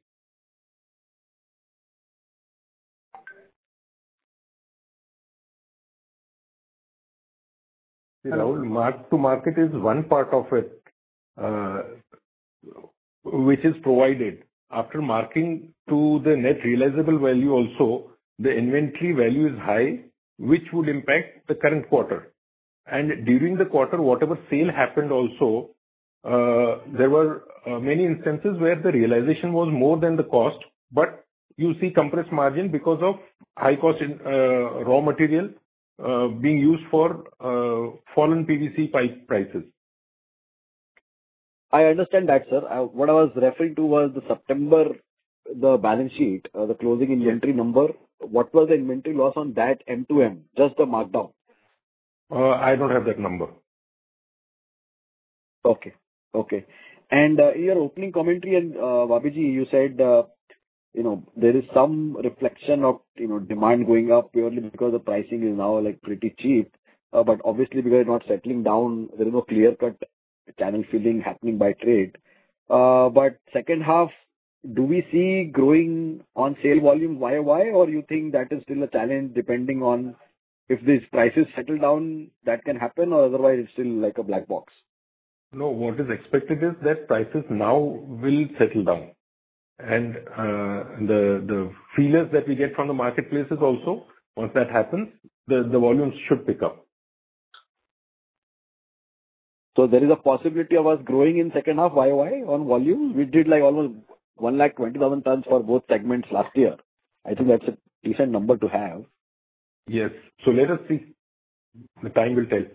See, Hello. Rahul, mark to market is one part of it, uh, which is provided. After marking to the net realizable value also, the inventory value is high, which would impact the current quarter. And during the quarter, whatever sale happened also, uh, there were uh, many instances where the realization was more than the cost, but you see compressed margin because of high cost in uh, raw material uh, being used for uh, fallen P V C pipe prices. I understand that, sir. I- What I was referring to was the September the balance sheet, uh, the closing inventory number, what was the inventory loss on that M to M, just the markdown? Uh, I don't have that number. Okay. Okay. And uh, in your opening commentary, and uh, Vabiji, you said, uh, you know, there is some reflection of, you know, demand going up purely because the pricing is now like pretty cheap. Uh, but obviously because it's not settling down, there is no clear-cut channel filling happening by trade. Uh, but second half, do we see growing on sale volume Y O Y, or you think that is still a challenge depending on if these prices settle down, that can happen, or otherwise it's still like a black box? No, what is expected is that prices now will settle down. And uh, the the feelers that we get from the marketplaces also, once that happens, the, the volumes should pick up. So there is a possibility of us growing in second half Y O Y on volume. We did like almost one lakh twenty thousand tons for both segments last year. I think that's a decent number to have. Yes. So let us see. The time will tell.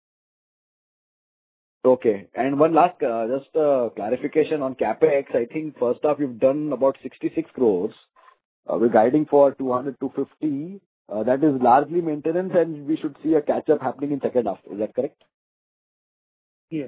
Okay. And one last, uh, just uh, clarification on CapEx. I think first half you've done about sixty-six crores. Uh, we're guiding for two hundred to two fifty. Uh, that is largely maintenance, and we should see a catch-up happening in second half. Is that correct? Yes.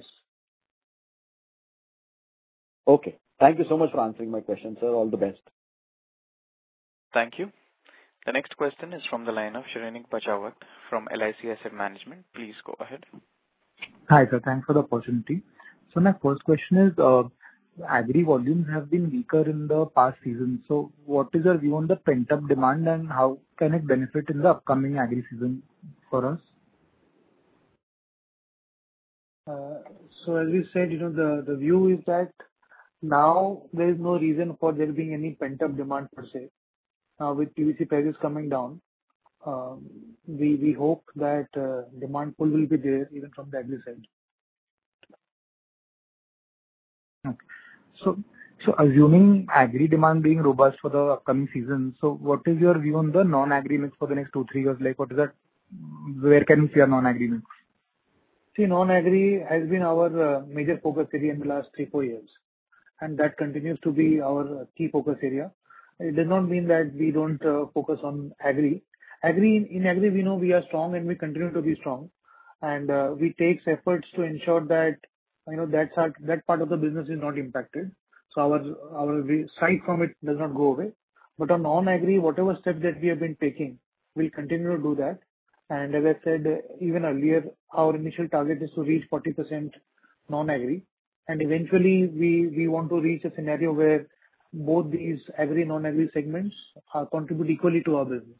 Okay. Thank you so much for answering my question, sir. All the best. Thank you. The next question is from the line of Shrenik Bachawat from L I C Asset Management. Please go ahead. Hi, sir. Thanks for the opportunity. So my first question is, uh, agri volumes have been weaker in the past season. So what is your view on the pent-up demand, and how can it benefit in the upcoming agri season for us? Uh, So as we said, you know, the the view is that now there is no reason for there being any pent-up demand per se. Now, with P V C prices coming down, um, we we hope that uh, demand pull will be there even from the agri side. Okay. So, so assuming agri demand being robust for the upcoming season, so what is your view on the non-agri mix for the next two, three years? Like, what is that? Where can we see our non-agri mix? See, non-agri has been our uh, major focus area in the last three, four years, and that continues to be our uh, key focus area. It does not mean that we don't uh, focus on agri. Agri, in agri, we know we are strong and we continue to be strong, and uh, we take efforts to ensure that, you know, that's our, that part of the business is not impacted. So our our we- sight from it does not go away. But on non-agri, whatever steps that we have been taking, we'll continue to do that. And as I said uh, even earlier, our initial target is to reach forty percent non-agri, and eventually we we want to reach a scenario where both these agri and non-agri segments uh, contribute equally to our business.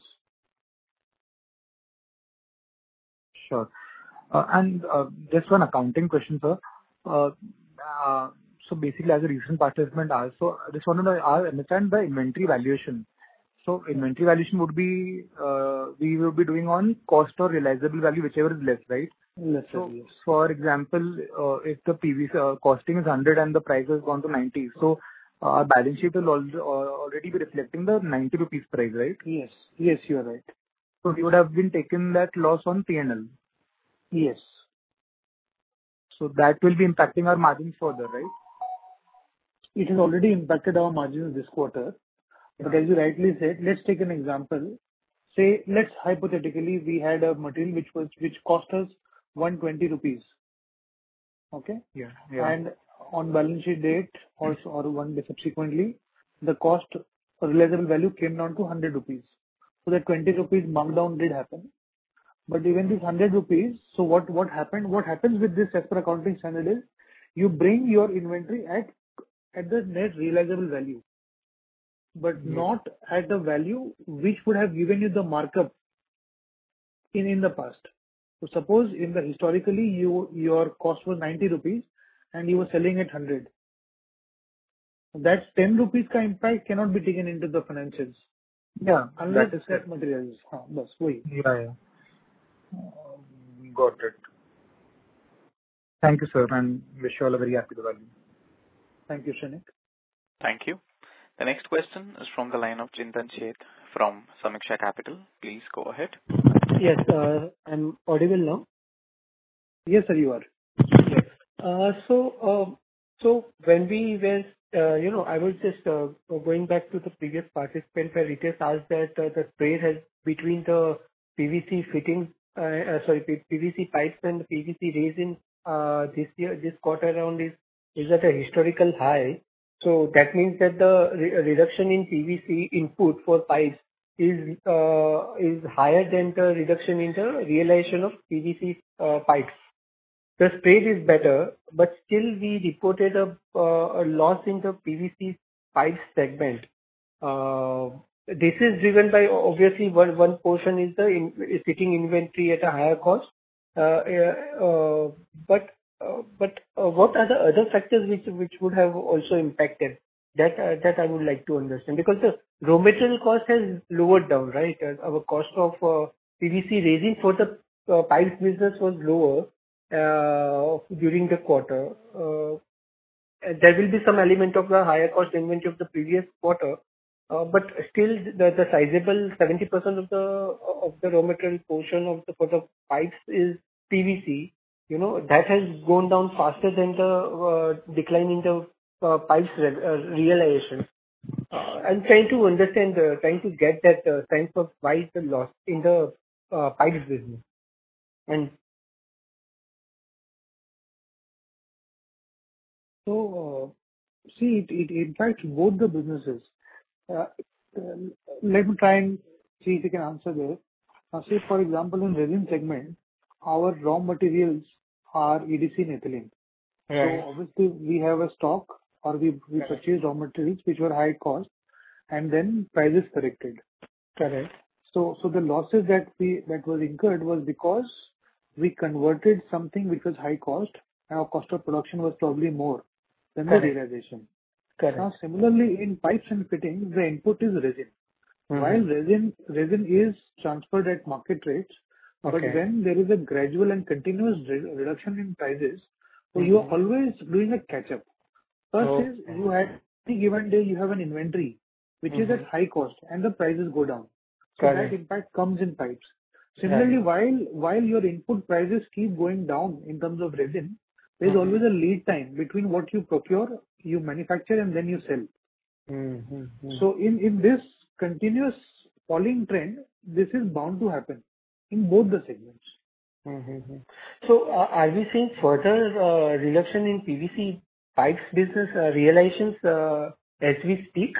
Sure. Uh, And uh, just one accounting question, sir. Uh, uh, So basically, as a recent participant also, I just want to know, I understand the inventory valuation. So inventory valuation would be, uh, we will be doing on cost or realizable value, whichever is less, right? Yes, sir. So Yes. for example, uh, if the P V C uh, costing is one hundred and the price has gone to ninety, so uh, our balance sheet will al- uh, already be reflecting the ninety rupees price, right? Yes. Yes, you are right. So we would have been taken that loss on P and L. Yes. So that will be impacting our margins further, right? It has already impacted our margins this quarter. But as you rightly said, let's take an example. Say, let's hypothetically, we had a material which was, which cost us one hundred twenty rupees. Okay? Yeah. Yeah. And on balance sheet date also, or one day subsequently, the cost or realizable value came down to one hundred rupees. So that twenty rupees markdown did happen. But even this one hundred rupees, so what, what happened, what happens with this as per accounting standard is, you bring your inventory at, at the net realizable value, but not at the value which would have given you the markup in, in the past. So suppose in the historically, you, your cost was ninety rupees and you were selling at one hundred. That ten rupees ka impact cannot be taken into the financials. Yeah, Unless that is that material is, हाँ, बस वही. Yeah, yeah. Um, Got it. Thank you, sir, and wish you all a very happy Diwali. Thank you, Shrenik. Thank you. The next question is from the line of Chintan Sheth from Samiksha Capital. Please go ahead. Yes, uh, I'm audible now. Yes, sir, you are. Yes. Uh, So, uh, so when we were uh, you know, I was just uh, going back to the previous participant where Ritesh asked that uh, the spread has between the P V C fittings, uh, uh, sorry, P- PVC pipes and the P V C resin uh, this year, this quarter around is is at a historical high. So that means that the re- reduction in P V C input for pipes is uh, is higher than the reduction in the realization of P V C uh, pipes. The spread is better, but still we reported a uh, a loss in the P V C pipe segment. Uh, This is driven by obviously one one portion is the in- is sitting inventory at a higher cost. Uh, uh, uh, But uh, but uh, what are the other factors which which would have also impacted? That uh, that I would like to understand. Because the raw material cost has lowered down, right? Uh, Our cost of uh, P V C resin for the uh, pipes business was lower uh, during the quarter. Uh, and There will be some element of the higher cost inventory of the previous quarter, uh, but still the the sizable seventy percent of the of the raw material portion of the for the pipes is P V C. You know, that has gone down faster than the uh, decline in the uh, pipes re- uh, realization. Uh, I'm trying to understand, uh, trying to get that uh, sense of why is the loss in the uh, pipes business. And So, uh, see, it it impacts both the businesses. Uh, um, Let me try and see if you can answer this. Uh, Say, for example, in resin segment, our raw materials are E D C and ethylene. So Right. obviously, we have a stock or we we Correct. purchase raw materials which were high cost, and then prices corrected. Correct. So so the losses that we that was incurred was because we converted something which was high cost, and our cost of production was probably more than the Correct. realization. Correct. Now, similarly, in pipes and fittings, the input is resin. While Mm-hmm. resin resin is transferred at market rates, but Okay. when there is a gradual and continuous re- reduction in prices, so you are Mm-hmm. always doing a catch-up. First is Okay. you had any given day you have an inventory which is Mm-hmm. at high cost and the prices go down. So that Correct. impact comes in pipes. Similarly, Right. while while your input prices keep going down in terms of resin, there is Mm-hmm. always a lead time between what you procure, you manufacture, and then you sell. Mm-hmm. So in in this continuous falling trend, this is bound to happen in both the segments. Mm-hmm. So, uh, are we seeing further uh, reduction in P V C pipes business uh, realizations uh, as we speak?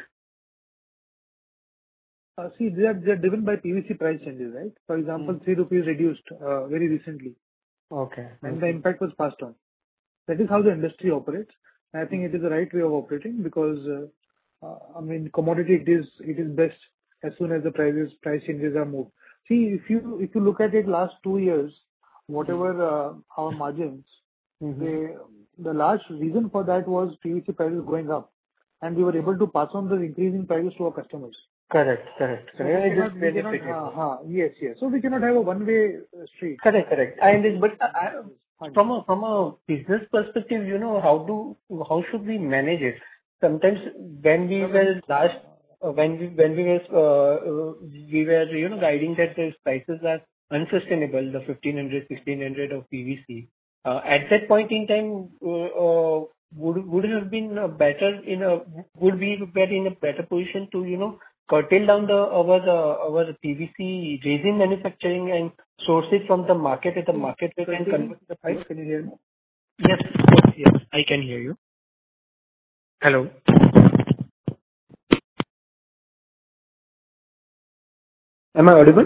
Uh, See, they are they are driven by P V C price changes, right? For example, Mm. three rupees reduced uh, very recently, Okay. and the Mm-hmm. impact was passed on. That is how the industry operates. I think it is the right way of operating because, uh, uh, I mean, commodity, it is it is best as soon as the prices price changes are moved. See, if you if you look at it last two years, whatever uh, our margins, Mm-hmm. they the large reason for that was P V C prices going up, and we were able to pass on the increasing prices to our customers. Correct. Correct. So we Correct. I cannot, just we cannot, benefited. ha, ha, yes, yes. So we cannot have a one-way uh, street. Correct. Correct. I understand. But uh, I- Fine. from a from a business perspective, you know, how do how should we manage it? Sometimes when we were last, uh, when we when we were, uh, uh, we were, you know, guiding that these prices are unsustainable, the fifteen hundred, sixteen hundred of P V C. Uh, At that point in time, uh, uh, would would it have been uh, better in a would we be in a better position to, you know, curtail down the our uh, our P V C resin manufacturing and source it from the market at the market rate and Curtailing convert the the price? price, can you hear me? Yes. Of course. Yes, I can hear you. Hello. Am I audible?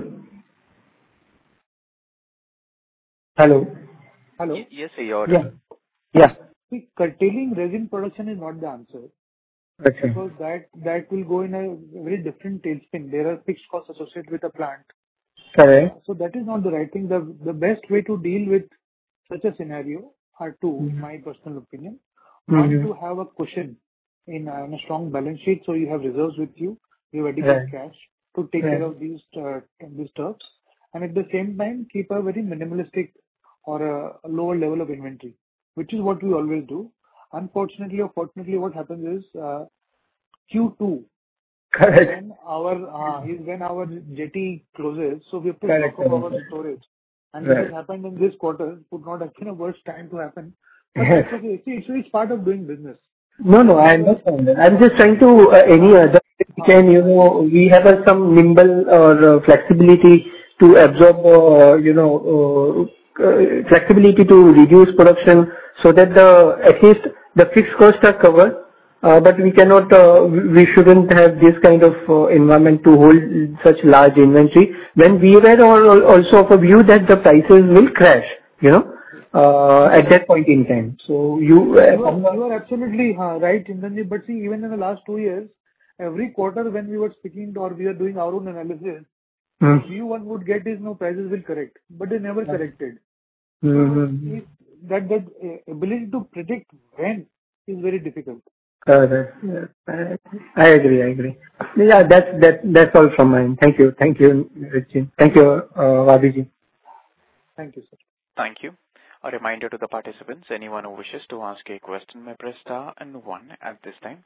Hello. Hello? Y- Yes, sir, you're Yeah. audible. Yeah. See, curtailing resin production is not the answer Okay. because that that will go in a very different tailspin. There are fixed costs associated with a plant. Correct. Uh, So that is not the right thing. The the best way to deal with such a scenario are two, in my personal opinion. One, Mm-hmm. to have a cushion in a in a strong balance sheet, so you have reserves with you, you have adequate Right. cash to take care Right. of these uh, these stuffs, and at the same time, keep a very minimalistic or a a lower level of inventory, which is what we always do. Unfortunately or fortunately, what happens is, uh, Q two Correct. when our uh, is when our jetty closes, so we have to Correct. stock up our Correct. storage. And this has Right. happened in this quarter. Would not have been a worse time to happen, but that's okay. See, so it's part of doing business. No, no, I understand that. I'm just trying to, uh, any other can, you know, we have uh, some nimble or uh, flexibility to absorb, uh, you know, uh, uh, flexibility to reduce production so that the, at least the fixed costs are covered. Uh, but we cannot, uh, we shouldn't have this kind of uh, environment to hold such large inventory when we were all also of a view that the prices will crash, you know, uh, at that point in time. So you, uh, You are, you are absolutely uh, right, Chintanji. But see, even in the last two years, every quarter when we were speaking or we are doing our own analysis, Hmm. the view one would get is no, prices will correct, but they never corrected. Mm-hmm. If that that uh, ability to predict when is very difficult. Correct. Yeah, I I agree. I agree. Yeah, that's that that's all from mine. Thank you. Thank you, Richie. Thank you, uh, Vabiji. Thank you, sir. Thank you. A reminder to the participants, anyone who wishes to ask a question may press star and one at this time.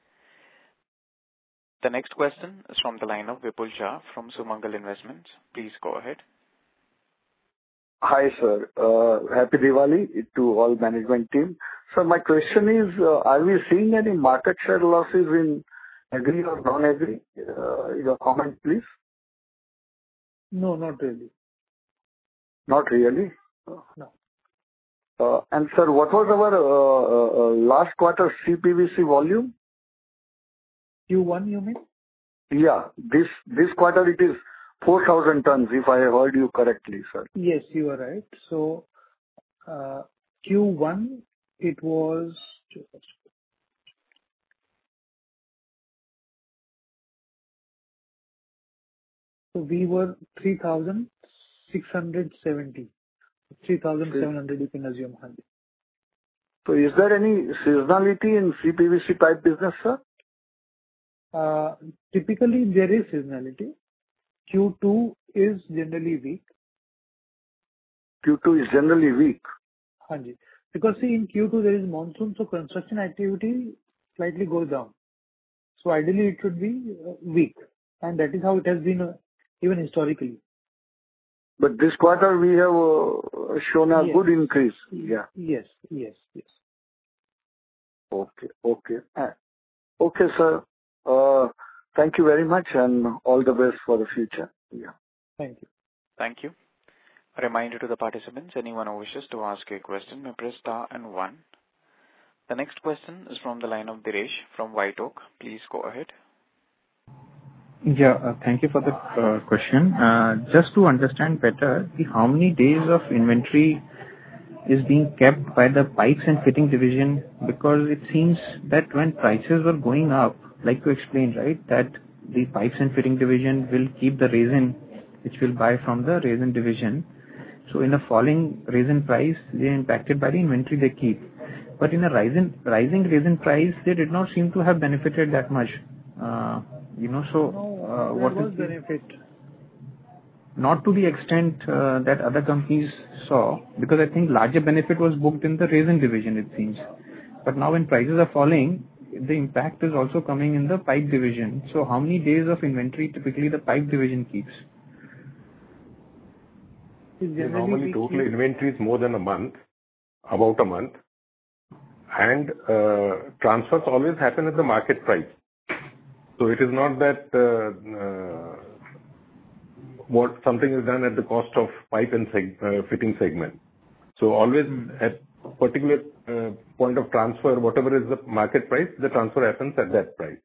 The next question is from the line of Vipul Shah from Sumangal Investments. Please go ahead. Hi, sir. Uh, Happy Diwali to all management team. So my question is, uh, are we seeing any market share losses in agri or non-agri? Uh, Your comment, please. No, not really. Not really. No. Uh, And sir, what was our uh, uh, uh, last quarter C P V C volume? Q one, you mean? Yeah, this this quarter it is four thousand tons, if I heard you correctly, sir. Yes, you are right. So, uh, Q one, it was, so we were three thousand six hundred seventy. three thousand seven hundred you can assume. Hanji. So is there any seasonality in C P V C pipe business, sir? Uh, Typically, there is seasonality. Q two is generally weak. Q two is generally weak. Hanji. Because see, in Q two there is monsoon, so construction activity slightly goes down. So ideally it should be uh, weak, and that is how it has been uh, even historically. But this quarter we have uh, shown a Yes. good increase. Yeah. Yes, yes, yes. Okay. Okay. Uh, Okay, sir. Uh, Thank you very much, and all the best for the future. Yeah. Thank you. Thank you. A reminder to the participants, anyone who wishes to ask a question may press star and one. The next question is from the line of Diresh from White Oak. Please go ahead. Yeah, uh, thank you for the uh, question. Uh, Just to understand better, the how many days of inventory is being kept by the pipes and fitting division? Because it seems that when prices were going up, like you explained, right, that the pipes and fitting division will keep the resin, which will buy from the resin division. So in a falling resin price, they are impacted by the inventory they keep. But in a rising rising resin price, they did not seem to have benefited that much. Uh, you know, so uh, No, what there is was the, benefit. not to the extent uh, that other companies saw, because I think larger benefit was booked in the resin division, it seems. But now when prices are falling, the impact is also coming in the pipe division. So how many days of inventory typically the pipe division keeps? Yeah, normally total inventory is more than a month, about a month, and uh, transfers always happen at the market price. So it is not that uh, uh, what something is done at the cost of pipe and seg- uh, fitting segment. So always at particular uh, point of transfer, whatever is the market price, the transfer happens at that price.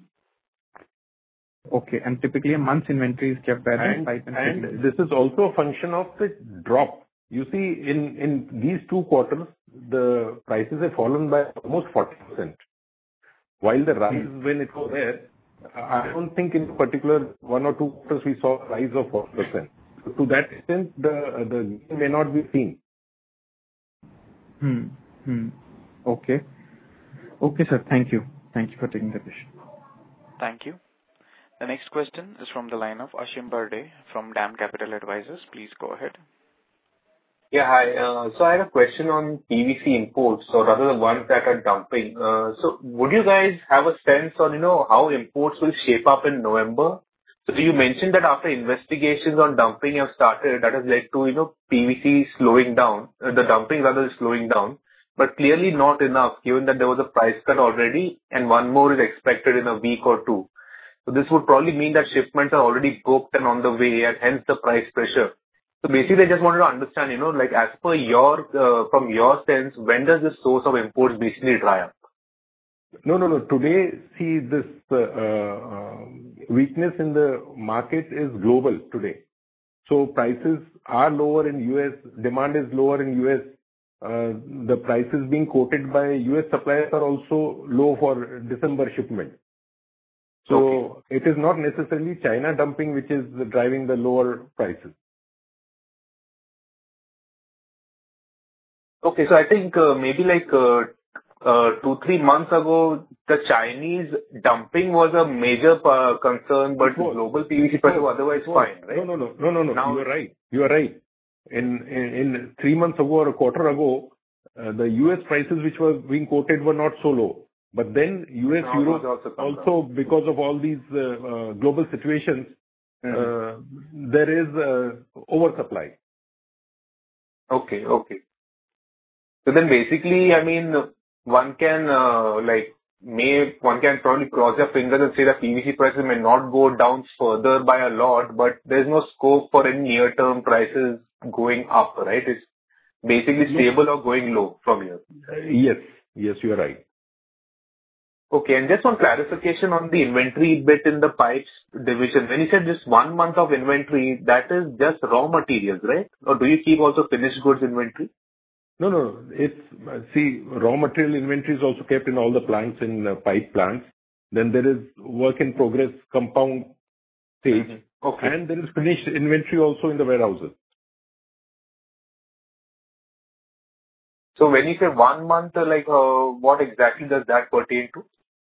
Okay, and typically a month's inventory is kept by the And, pipe and fitting. and this is also a function of the drop. You see, in, in these two quarters, the prices have fallen by almost forty percent. While the rise when it was there, I don't think in particular one or two quarters we saw a rise of forty percent. So to that extent, the, the gain may not be seen. Hmm. Hmm. Okay. Okay, sir. Thank you. Thank you for taking the question. Thank you. The next question is from the line of Ashim Berde from DAM Capital Advisors. Please go ahead. Yeah, hi. Uh, so I had a question on P V C imports, or rather the ones that are dumping. Uh, so would you guys have a sense on, you know, how imports will shape up in November? So you mentioned that after investigations on dumping have started, that has led to, you know, P V C slowing down, uh, the dumping rather is slowing down. but clearly not enough given that there was a price cut already and one more is expected in a week or two. So this would probably mean that shipments are already booked and on the way, and hence the price pressure. So basically, I just wanted to understand, you know, like as per your, uh, from your sense, when does this source of imports basically dry up? No, no, no. Today, see, this uh, uh, weakness in the market is global today. So prices are lower in U S, demand is lower in U S. Uh, the prices being quoted by U S suppliers are also low for December shipment. So okay. It is not necessarily China dumping which is driving the lower prices. Okay, so I think uh, maybe like uh, uh, two, three months ago, the Chinese dumping was a major uh, concern, but global P V C prices were otherwise fine, right? No, no, no, no, no, no. Now, you are right. You are right. In, in, in three months ago or a quarter ago, uh, the U S prices which were being quoted were not so low. But then U S, now Europe, also, also because of all these uh, uh, global situations, mm-hmm. uh, there is uh, oversupply. Okay, okay. So then basically, I mean, one can uh, like may one can probably cross their fingers and say that P V C prices may not go down further by a lot, but there's no scope for any near-term prices going up, right? It's basically stable or going low from here. Uh, yes, yes, you are right. Okay, and just one clarification on the inventory bit in the pipes division. When you said just one month of inventory, that is just raw materials, right? Or do you keep also finished goods inventory? No, no. It's, see, raw material inventory is also kept in all the plants, in uh, pipe plants. Then there is work in progress compound stage. Mm-hmm. Okay. And there is finished inventory also in the warehouses. So when you say one month, like, uh, what exactly does that pertain to?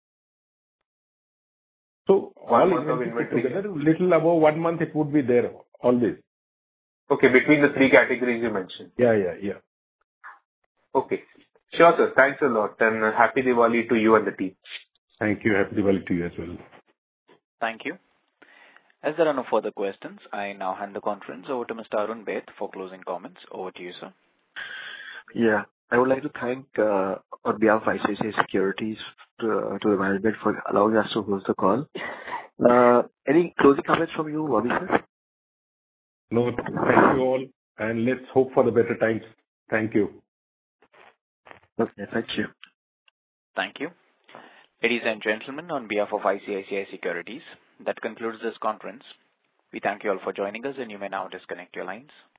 So one all month of inventory inventory. together, little above one month it would be there always. Okay, between the three categories you mentioned. Yeah, yeah, yeah. Okay. Sure, sir. Thanks a lot, and happy Diwali to you and the team. Thank you. Happy Diwali to you as well. Thank you. As there are no further questions, I now hand the conference over to Mister Arun Baid for closing comments. Over to you, sir. Yeah. I would like to thank, uh, on behalf of I C I C I Securities, to, uh, to the management for allowing us to host the call. Uh, any closing comments from you, Bobby sir? No, thank you all, and let's hope for the better times. Thank you. Okay, thank you. Thank you. Ladies and gentlemen, on behalf of I C I C I Securities, that concludes this conference. We thank you all for joining us, and you may now disconnect your lines.